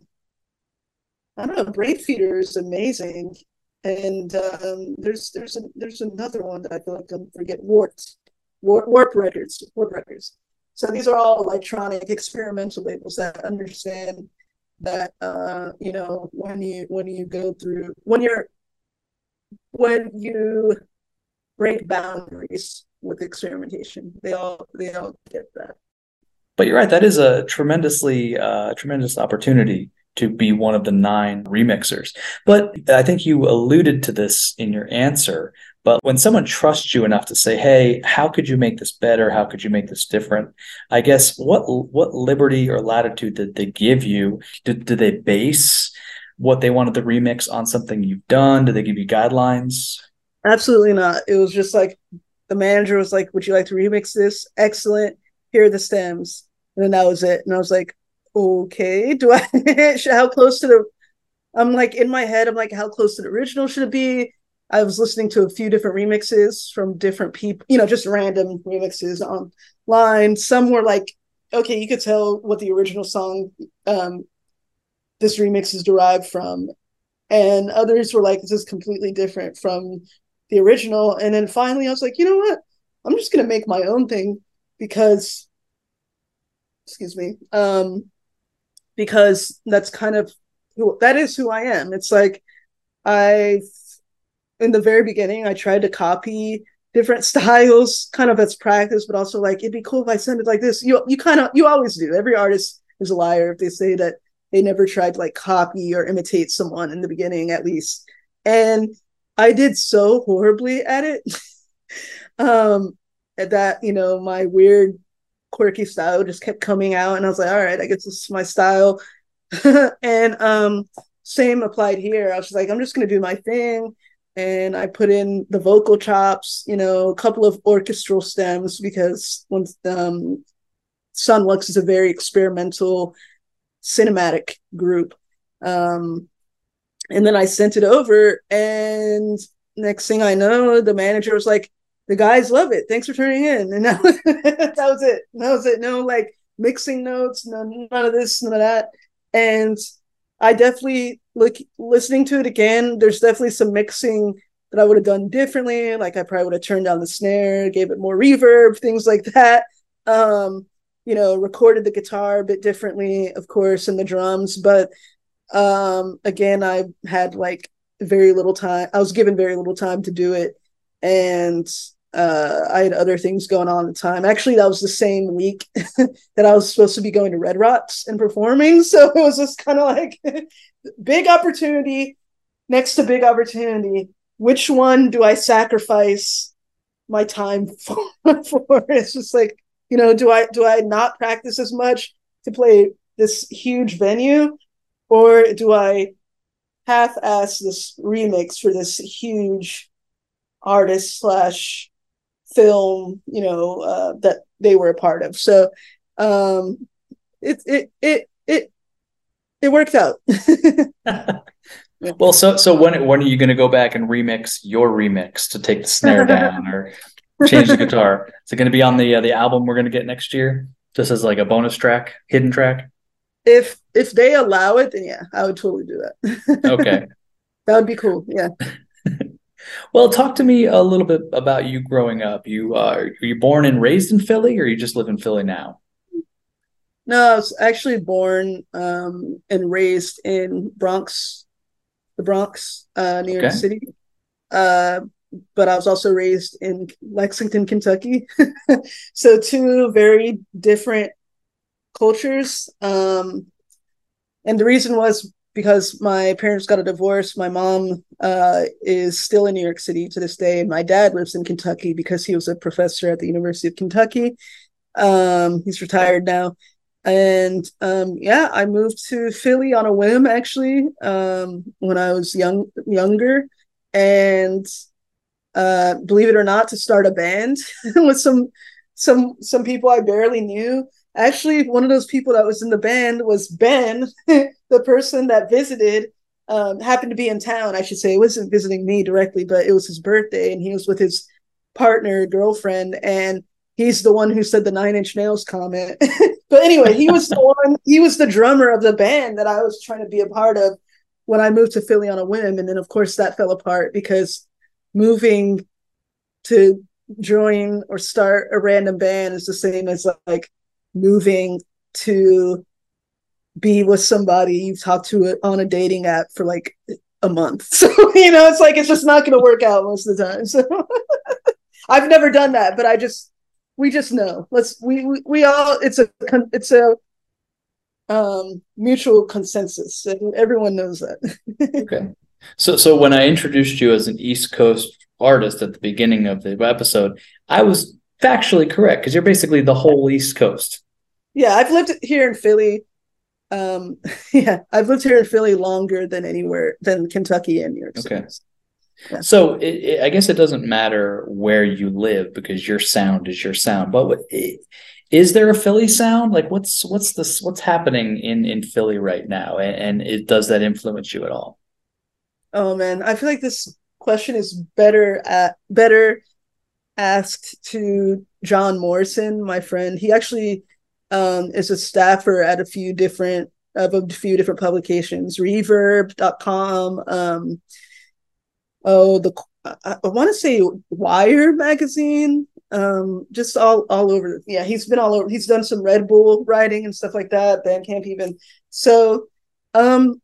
I don't know, Brain Feeder is amazing. And um, there's there's a, there's another one that I feel like I'm forgetting. Warp, Warp, Warp Records, Warp Records. So these are all electronic experimental labels that understand that uh, you know, when you when you go through when you're when you break boundaries with experimentation, they all they all get that. But you're right, that is a tremendously uh, tremendous opportunity to be one of the nine remixers. But I think you alluded to this in your answer. But when someone trusts you enough to say, hey, how could you make this better? How could you make this different? I guess what what liberty or latitude did they give you? Did, did they base what they wanted to remix on something you've done? Did they give you guidelines? Absolutely not. It was just like the manager was like, would you like to remix this? Excellent. Here are the stems. And then that was it. And I was like, okay, do I how close to the I'm like in my head, I'm like, how close to the original should it be? I was listening to a few different remixes from different people, you know, just random remixes online. Some were like, okay, you could tell what the original song um, this remix is derived from. And others were like, this is completely different from the original. And then finally I was like, you know what? I'm just going to make my own thing because, excuse me, um, because that's kind of who, that is who I am. It's like, I in the very beginning, I tried to copy different styles, kind of as practice, but also like, it'd be cool if I send it like this. You you kind of, you always do. Every artist is a liar if they say that they never tried to like copy or imitate someone in the beginning, at least. And I did so horribly at it um, that, you know, my weird, quirky style just kept coming out. And I was like, all right, I guess this is my style. and um, same applied here. I was like, I'm just going to do my thing. And I put in the vocal chops, you know, a couple of orchestral stems because once um, Sunlux is a very experimental cinematic group. Um, and then I sent it over, and next thing I know, the manager was like, the guys love it. Thanks for turning in. And that was, that was it. That was it. No like mixing notes, none, none of this, none of that. And I definitely look listening to it again. There's definitely some mixing that I would have done differently. Like I probably would have turned down the snare, gave it more reverb, things like that. Um, you know, recorded the guitar a bit differently, of course, and the drums. But um, again, I had like very little time. I was given very little time to do it. And uh, I had other things going on at the time. Actually, that was the same week that I was supposed to be going to Red Rocks and performing. So it was just kind of like big opportunity next to big opportunity. Which one do I sacrifice my time for? for? It's just like, you know, do I do I not practice as much to play this huge venue, or do I half-ass this remix for this huge artist slash film, you know, uh, that they were a part of? So um, it it it it it worked out. Yeah. Well, so so when when are you going to go back and remix your remix to take the snare down or change the guitar? Is it going to be on the uh, the album we're going to get next year, just as like a bonus track, hidden track? If if they allow it, then yeah, I would totally do that. Okay. That would be cool. Yeah. Well, talk to me a little bit about you growing up. You uh, are you born and raised in Philly, or you just live in Philly now? No, I was actually born um, and raised in Bronx, the Bronx, uh, New York Okay. City. Uh, but I was also raised in Lexington, Kentucky. So two very different cultures. Um, and the reason was because my parents got a divorce. My mom uh, is still in New York City to this day. My dad lives in Kentucky because he was a professor at the University of Kentucky. Um, he's retired now. And um, yeah, I moved to Philly on a whim, actually, um, when I was young, younger. And uh, believe it or not, to start a band with some some some people I barely knew. Actually, one of those people that was in the band was Ben, the person that visited, um, happened to be in town, I should say. It wasn't visiting me directly, but it was his birthday, and he was with his partner, girlfriend, and he's the one who said the Nine Inch Nails comment. But anyway, he was the one, he was the drummer of the band that I was trying to be a part of when I moved to Philly on a whim. And then, of course, that fell apart because moving to join or start a random band is the same as like moving to be with somebody you've talked to on a dating app for like a month. So, you know, it's like, it's just not going to work out most of the time. So I've never done that, but I just, we just know. Let's, we, we, we all, it's a, it's a um, mutual consensus. And everyone knows that. Okay. So, so when I introduced you as an East Coast artist at the beginning of the episode, I was factually correct because you're basically the whole East Coast. Yeah, I've lived here in Philly. Um, yeah, I've lived here in Philly longer than anywhere than Kentucky and New York City. Okay. Yeah. So it, it, I guess it doesn't matter where you live because your sound is your sound. But what, is there a Philly sound? Like what's what's this what's happening in in Philly right now, and, and it does that influence you at all? Oh man, I feel like this question is better at better asked to John Morrison, my friend. He actually um, is a staffer at a few different of a few different publications, reverb dot com. Um, oh, the I, I want to say Wire magazine. Um, just all all over. Yeah, he's been all over. He's done some Red Bull writing and stuff like that. Bandcamp even. So, um,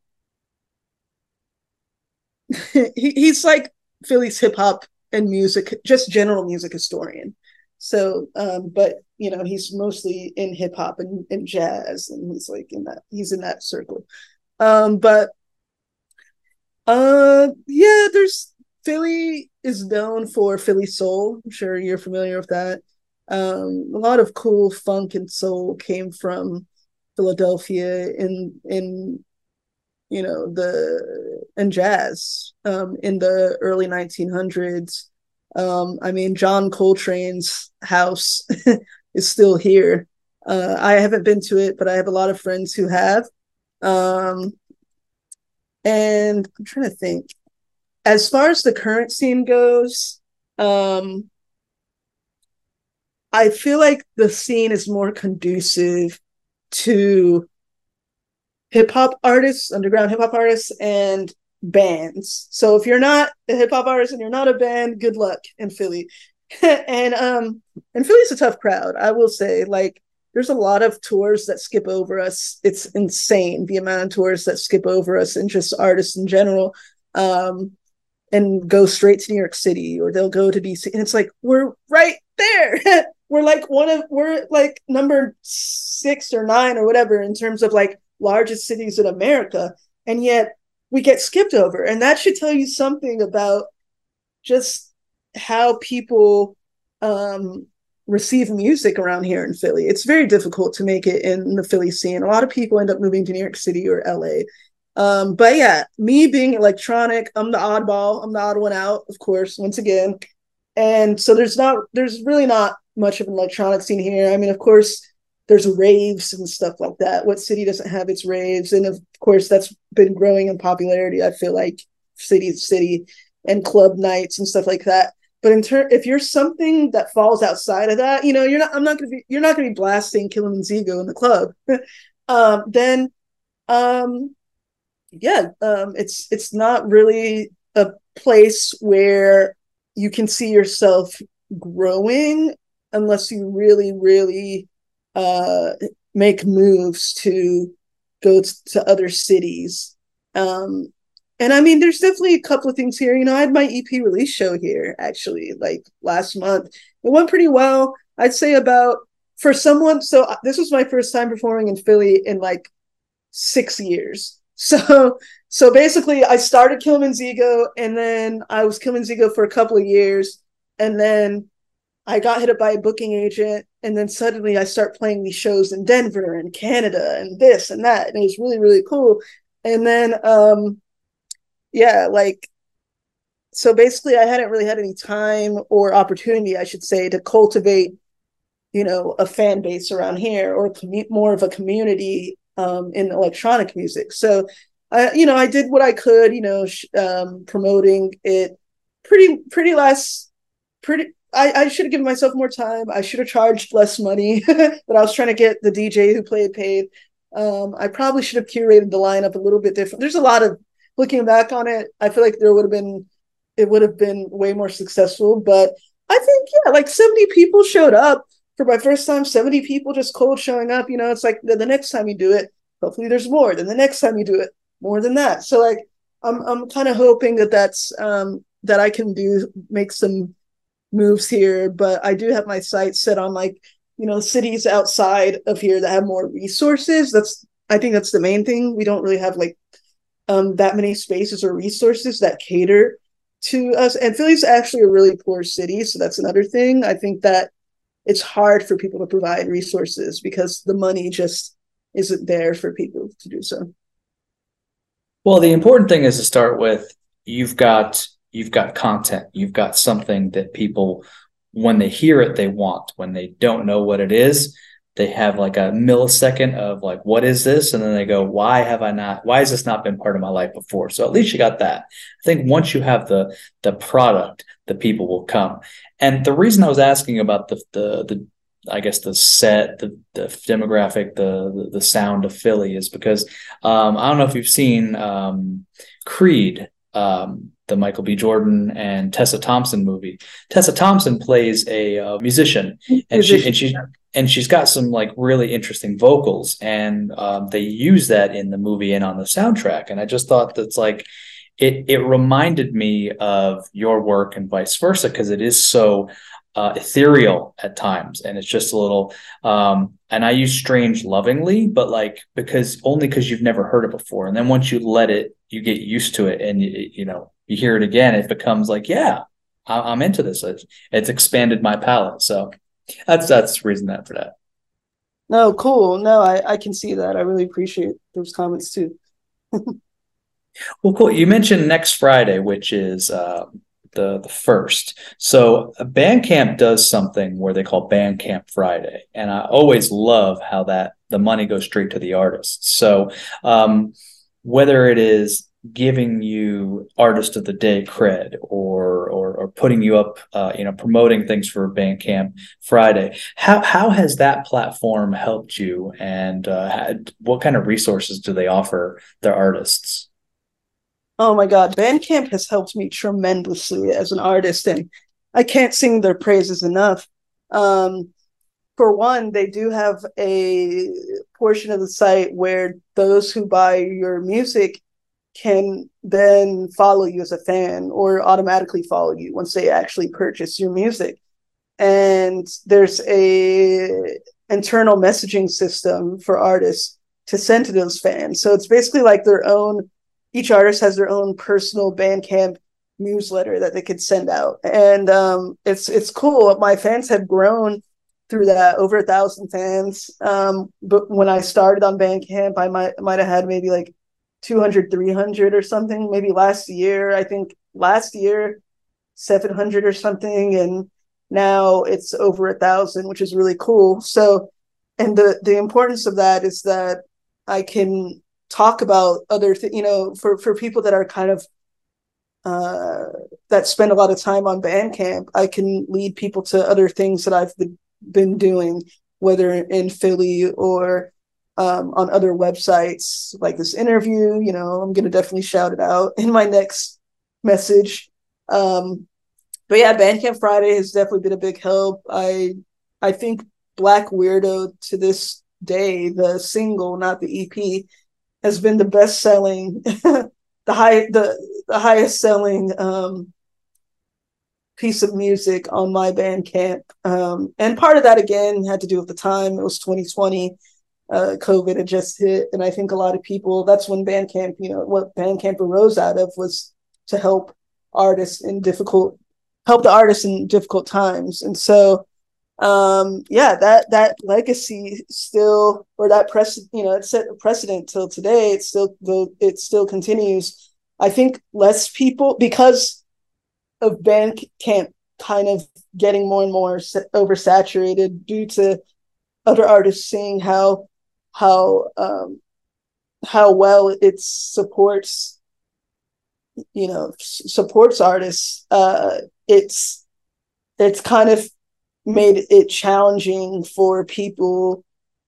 he, he's like Philly's hip hop and music, just general music historian. So, um, but you know, he's mostly in hip hop and, and jazz, and he's like in that he's in that circle. Um, but uh, yeah, there's Philly is known for Philly soul. I'm sure you're familiar with that. Um, a lot of cool funk and soul came from Philadelphia in in you know the and jazz um, in the early nineteen hundreds. Um, I mean, John Coltrane's house is still here. Uh, I haven't been to it, but I have a lot of friends who have. Um, and I'm trying to think. As far as the current scene goes, um, I feel like the scene is more conducive to hip hop artists, underground hip hop artists, and bands. So if you're not a hip hop artist and you're not a band, good luck in Philly. and um, and Philly's a tough crowd, I will say. Like, there's a lot of tours that skip over us. It's insane the amount of tours that skip over us and just artists in general. Um, and go straight to New York City, or they'll go to D C. And it's like, we're right there. We're like one of, we're like number six or nine or whatever in terms of like largest cities in America. And yet we get skipped over. And that should tell you something about just how people um, receive music around here in Philly. It's very difficult to make it in the Philly scene. A lot of people end up moving to New York City or L A. Um, but yeah, me being electronic, I'm the oddball. I'm the odd one out, of course, once again. And so there's not, there's really not much of an electronic scene here. I mean, of course, there's raves and stuff like that. What city doesn't have its raves? And of course, that's been growing in popularity. I feel like city to city and club nights and stuff like that. But in turn, if you're something that falls outside of that, you know, you're not. I'm not gonna be. You're not gonna be blasting Kilimanzigo in the club. um, then, um, yeah, um, it's it's not really a place where you can see yourself growing unless you really, really uh, make moves to go t- to other cities. Um, and I mean, there's definitely a couple of things here. You know, I had my E P release show here actually, like last month. It went pretty well. I'd say about for someone. So uh, this was my first time performing in Philly in like six years. So, so basically, I started Kilimanzigo, and then I was Kilimanzigo for a couple of years, and then I got hit up by a booking agent, and then suddenly I start playing these shows in Denver and Canada and this and that, and it was really, really cool. And then, um, yeah, like, so basically I hadn't really had any time or opportunity, I should say, to cultivate, you know, a fan base around here or commu- more of a community um, in electronic music. So, I, you know, I did what I could, you know, sh- um, promoting it pretty, pretty less, pretty, I, I should have given myself more time. I should have charged less money, but I was trying to get the D J who played paid. Um, I probably should have curated the lineup a little bit different. There's a lot of, looking back on it, I feel like there would have been, it would have been way more successful. But I think, yeah, like seventy people showed up for my first time, seventy people just cold showing up. You know, it's like the, the next time you do it, hopefully there's more. Then the next time you do it, more than that. So like, I'm I'm kind of hoping that that's, um, that I can do, make some moves here, but I do have my sights set on like, you know, cities outside of here that have more resources. That's, I think that's the main thing. We don't really have like um, that many spaces or resources that cater to us. And Philly's actually a really poor city, so that's another thing. I think that it's hard for people to provide resources because the money just isn't there for people to do so. Well, the important thing is to start with you've got you've got content, you've got something that people, when they hear it, they want. When they don't know what it is, they have like a millisecond of like, what is this? And then they go, why have I not, why has this not been part of my life before? So at least you got that. I think once you have the the product, the people will come. And the reason I was asking about the the the I guess the set, the the demographic, the the, the sound of Philly is because um, I don't know if you've seen um, Creed, um, the Michael B. Jordan and Tessa Thompson movie. Tessa Thompson plays a uh, musician, and she and she and she's got some like really interesting vocals, and um, they use that in the movie and on the soundtrack. And I just thought that's like it. It reminded me of your work and vice versa because it is so uh, ethereal at times, and it's just a little. Um, and I use strange lovingly, but like because only because you've never heard it before, and then once you let it, you get used to it, and you, you know you hear it again, it becomes like, yeah, I, I'm into this. It's, it's expanded my palette, so that's that's the reason that for that. No, cool. No, I, I can see that. I really appreciate those comments too. Well, cool. You mentioned next Friday, which is uh, the the first. So Bandcamp does something where they call Bandcamp Friday, and I always love how that the money goes straight to the artists. So um, whether it is giving you artist of the day cred or or, or putting you up, uh, you know, promoting things for Bandcamp Friday, how how has that platform helped you, and uh, had, what kind of resources do they offer their artists? Oh my God, Bandcamp has helped me tremendously as an artist, and I can't sing their praises enough. Um, for one, they do have a portion of the site where those who buy your music can then follow you as a fan or automatically follow you once they actually purchase your music. And there's a internal messaging system for artists to send to those fans. So it's basically like their own, each artist has their own personal Bandcamp newsletter that they could send out. And um, it's it's cool. My fans have grown through that, over a thousand fans. Um, but when I started on Bandcamp, I might might have had maybe like two hundred, three hundred or something. Maybe last year, I think last year, seven hundred or something. And now it's over a thousand, which is really cool. So, and the, the importance of that is that I can talk about other things, you know, for, for people that are kind of, uh, that spend a lot of time on Bandcamp, I can lead people to other things that I've been, been doing, whether in Philly or um, on other websites, like this interview. You know, I'm going to definitely shout it out in my next message. Um, but yeah, Bandcamp Friday has definitely been a big help. I, I think Black Weirdo to this day, the single, not the E P, has been the best selling, the high, the, the highest selling um, piece of music on my Bandcamp. Um, and part of that, again, had to do with the time. It was twenty twenty. Uh, COVID had just hit. And I think a lot of people, that's when Bandcamp, you know, what Bandcamp arose out of was to help artists in difficult, help the artists in difficult times. And so, um, yeah, that, that legacy still, or that press, you know, it set a precedent till today. It still, it still continues. I think less people, because of Bandcamp kind of getting more and more oversaturated due to other artists seeing how how um, how well it supports, you know, supports artists. Uh, it's it's kind of made it challenging for people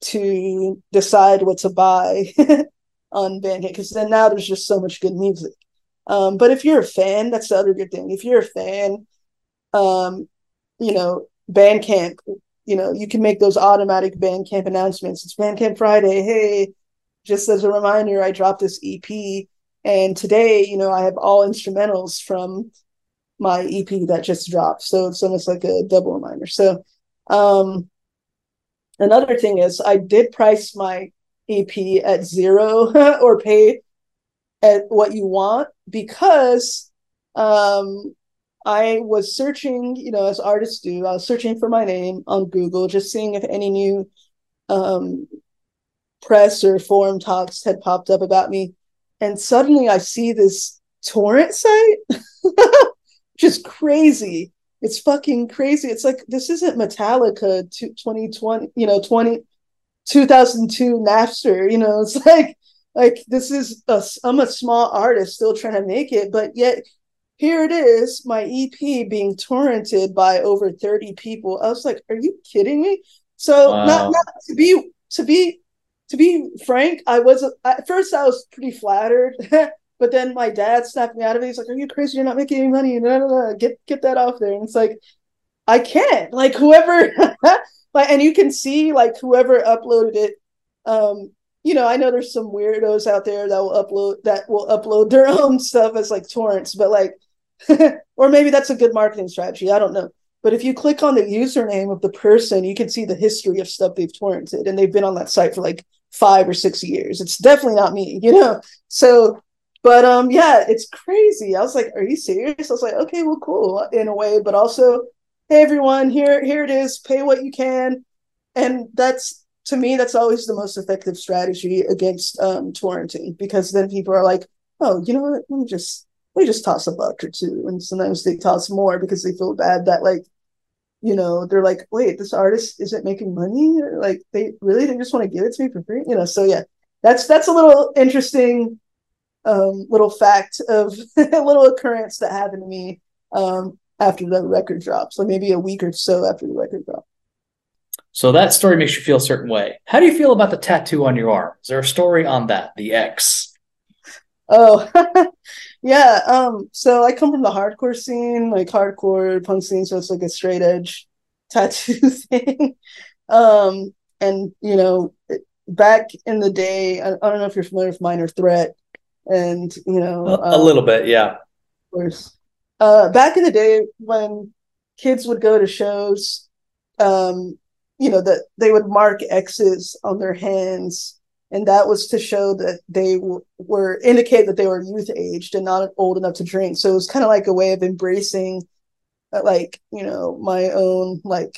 to decide what to buy on Bandcamp, because then now there's just so much good music. Um, but if you're a fan, that's the other good thing. If you're a fan, um, you know, Bandcamp, you know, you can make those automatic Bandcamp announcements. It's Bandcamp Friday. Hey, just as a reminder, I dropped this E P. And today, you know, I have all instrumentals from my E P that just dropped. So it's almost like a double reminder. So um, another thing is I did price my E P at zero or pay at what you want, because um, I was searching, you know, as artists do, I was searching for my name on Google, just seeing if any new um, press or forum talks had popped up about me. And suddenly I see this torrent site, which is crazy. It's fucking crazy. It's like, this isn't Metallica twenty twenty, you know, twenty, two thousand two Napster, you know, it's like, like this is, a, I'm a small artist still trying to make it, but yet here it is, my E P being torrented by over thirty people. I was like, are you kidding me? So wow. not, not to be, to be, to be frank, I was, at first I was pretty flattered, but then my dad snapped me out of it. He's like, are you crazy? You're not making any money. No, no, no. Get, get that off there. And it's like, I can't, like whoever, like, and you can see like whoever uploaded it, um, you know, I know there's some weirdos out there that will upload that will upload their own stuff as like torrents, but like, or maybe that's a good marketing strategy. I don't know. But if you click on the username of the person, you can see the history of stuff they've torrented, and they've been on that site for like five or six years. It's definitely not me, you know? So, but um, yeah, it's crazy. I was like, are you serious? I was like, okay, well, cool in a way, but also, hey, everyone, here, here it is. Pay what you can. And that's, to me, that's always the most effective strategy against um, torrenting, because then people are like, oh, you know what? Let me just, let me just toss a buck or two. And sometimes they toss more because they feel bad that, like, you know, they're like, wait, this artist isn't making money? Or like, they really, they just want to give it to me for free? You know, so yeah, that's, that's a little interesting um, little fact of a little occurrence that happened to me um, after the record drops, like maybe a week or so after the record dropped. So that story makes you feel a certain way. How do you feel about the tattoo on your arm? Is there a story on that, the X? Oh, yeah. Um, so I come from the hardcore scene, like hardcore punk scene, so it's like a straight edge tattoo thing. Um, and you know, back in the day, I, I don't know if you're familiar with Minor Threat, and you know, a, a um, little bit, yeah. Of course. Uh, back in the day when kids would go to shows, um, you know, that they would mark X's on their hands, and that was to show that they w- were indicate that they were youth aged and not old enough to drink. So it was kind of like a way of embracing, uh, like, you know, my own like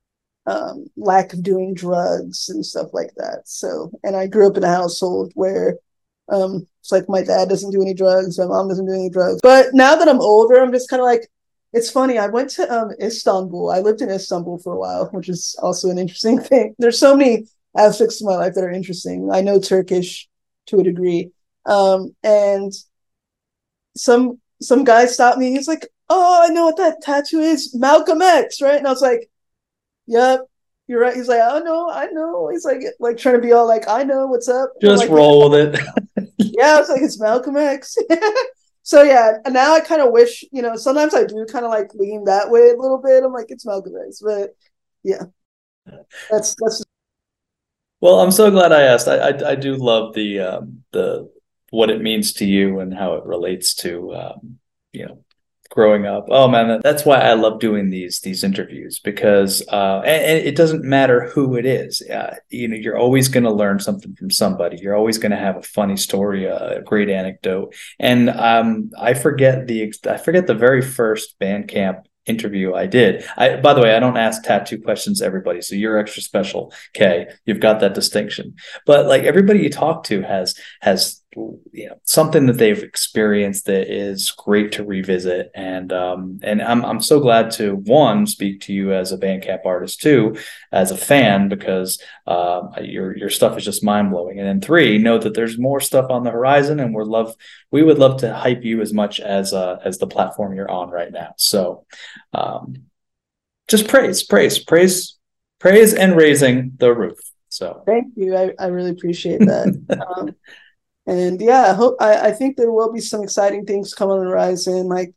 um, lack of doing drugs and stuff like that. So, and I grew up in a household where um, it's like my dad doesn't do any drugs, my mom doesn't do any drugs. But now that I'm older, I'm just kind of like, it's funny. I went to um, Istanbul. I lived in Istanbul for a while, which is also an interesting thing. There's so many aspects of my life that are interesting. I know Turkish. to a degree. Um, and some some guy stopped me. He's like, "Oh, I know what that tattoo is, Malcolm X, right?" And I was like, "Yep, you're right." He's like, "Oh no, I know." He's like, like trying to be all like, "I know what's up." Just like, roll with it. Yeah, I was like, "It's Malcolm X." So yeah, and now I kind of wish, you know, sometimes I do kind of like lean that way a little bit. I'm like, it's Malcolm X, but yeah, that's that's. Well, I'm so glad I asked. I I, I do love the um, the what it means to you and how it relates to um, you know, growing up. Oh man, that's why I love doing these these interviews, because uh, and, and it doesn't matter who it is. Uh, you know, you're always going to learn something from somebody. You're always going to have a funny story, a great anecdote. And um, I forget the I forget the very first Bandcamp interview I did. I, by the way, I don't ask tattoo questions to everybody, so you're extra special, Kay. You've got that distinction. But like everybody you talk to has has you know something that they've experienced that is great to revisit, and um and I'm I'm so glad to, one, speak to you as a Bandcamp artist, two, as a fan, because uh, your your stuff is just mind blowing, and then three, know that there's more stuff on the horizon, and we're love we would love to hype you as much as uh, as the platform you're on right now. So um just praise praise praise praise and raising the roof. So Thank you. I, I really appreciate that. um, and yeah, I hope I, I think there will be some exciting things come on the horizon, like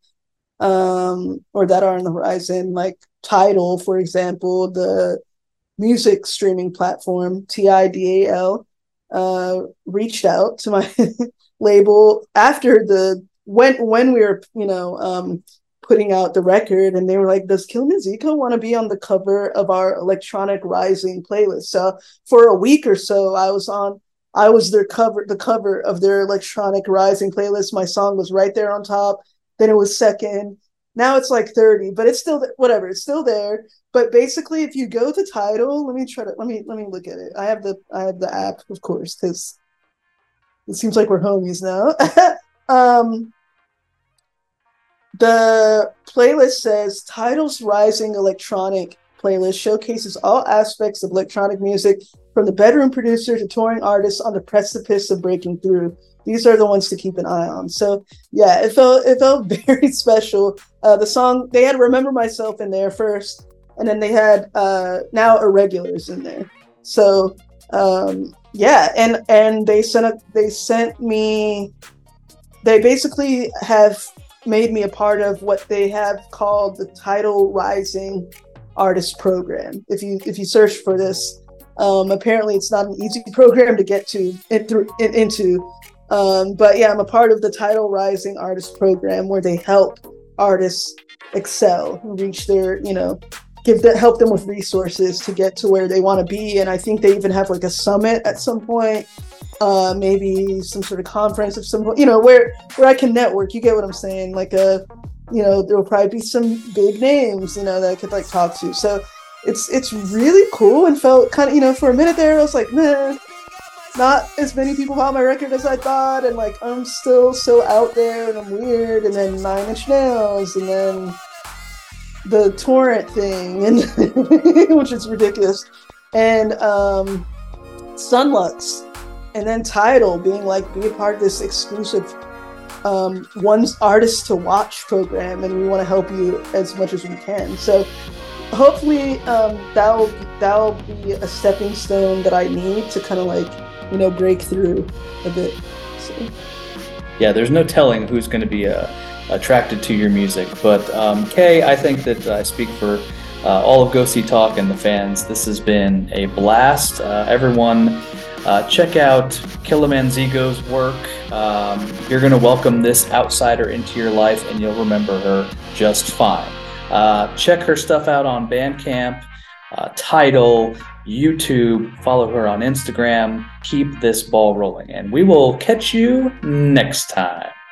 um or that are on the horizon, like Tidal, for example, the music streaming platform, T I D A L, uh, reached out to my label after the when when we were, you know, um, putting out the record, and they were like, "Does Kilimanziko want to be on the cover of our Electronic Rising playlist?" So for a week or so, I was on. I was their cover, the cover of their Electronic Rising playlist. My song was right there on top. Then it was second. Now it's like thirty, but it's still whatever. It's still there. But basically, if you go to Tidal, let me try to let me let me look at it. I have the I have the app, of course, because it seems like we're homies now. um, the playlist says Tidal's Rising Electronic playlist showcases all aspects of electronic music, from the bedroom producer to touring artists on the precipice of breaking through. These are the ones to keep an eye on. So yeah, it felt it felt very special. Uh, the song, they had Remember Myself in there first, and then they had uh, Now Irregulars in there. So um, yeah, and and they sent a, they sent me. They basically have made me a part of what they have called the Tidal Rising Artist Program. If you if you search for this, um, apparently it's not an easy program to get to in, through in, into. Um, but yeah, I'm a part of the Tidal Rising Artist Program, where they help artists excel, reach their, you know, give them, help them with resources to get to where they want to be. And I think they even have like a summit at some point, uh, maybe some sort of conference of some point, you know, where, where I can network. You get what I'm saying? Like a, you know, there will probably be some big names, you know, that I could like talk to. So it's, it's really cool, and felt kind of, you know, for a minute there, I was like, nah, not as many people bought my record as I thought, and like I'm still so out there, and I'm weird. And then Nine Inch Nails, and then the torrent thing, and which is ridiculous, and um, Sunlux, and then Tidal being like, be a part of this exclusive um, one artist to watch program, and we want to help you as much as we can. So hopefully um, that'll that'll be a stepping stone that I need to kind of like, you know, break through a bit. So. Yeah, there's no telling who's going to be uh, attracted to your music. But um, Kay, I think that I speak for uh, all of Go See Talk and the fans. This has been a blast. Uh, everyone, uh, check out Kilimanziko's work. Um, you're going to welcome this outsider into your life, and you'll remember her just fine. Uh, check her stuff out on Bandcamp, uh, Tidal, YouTube, follow her on Instagram. Keep this ball rolling, and we will catch you next time.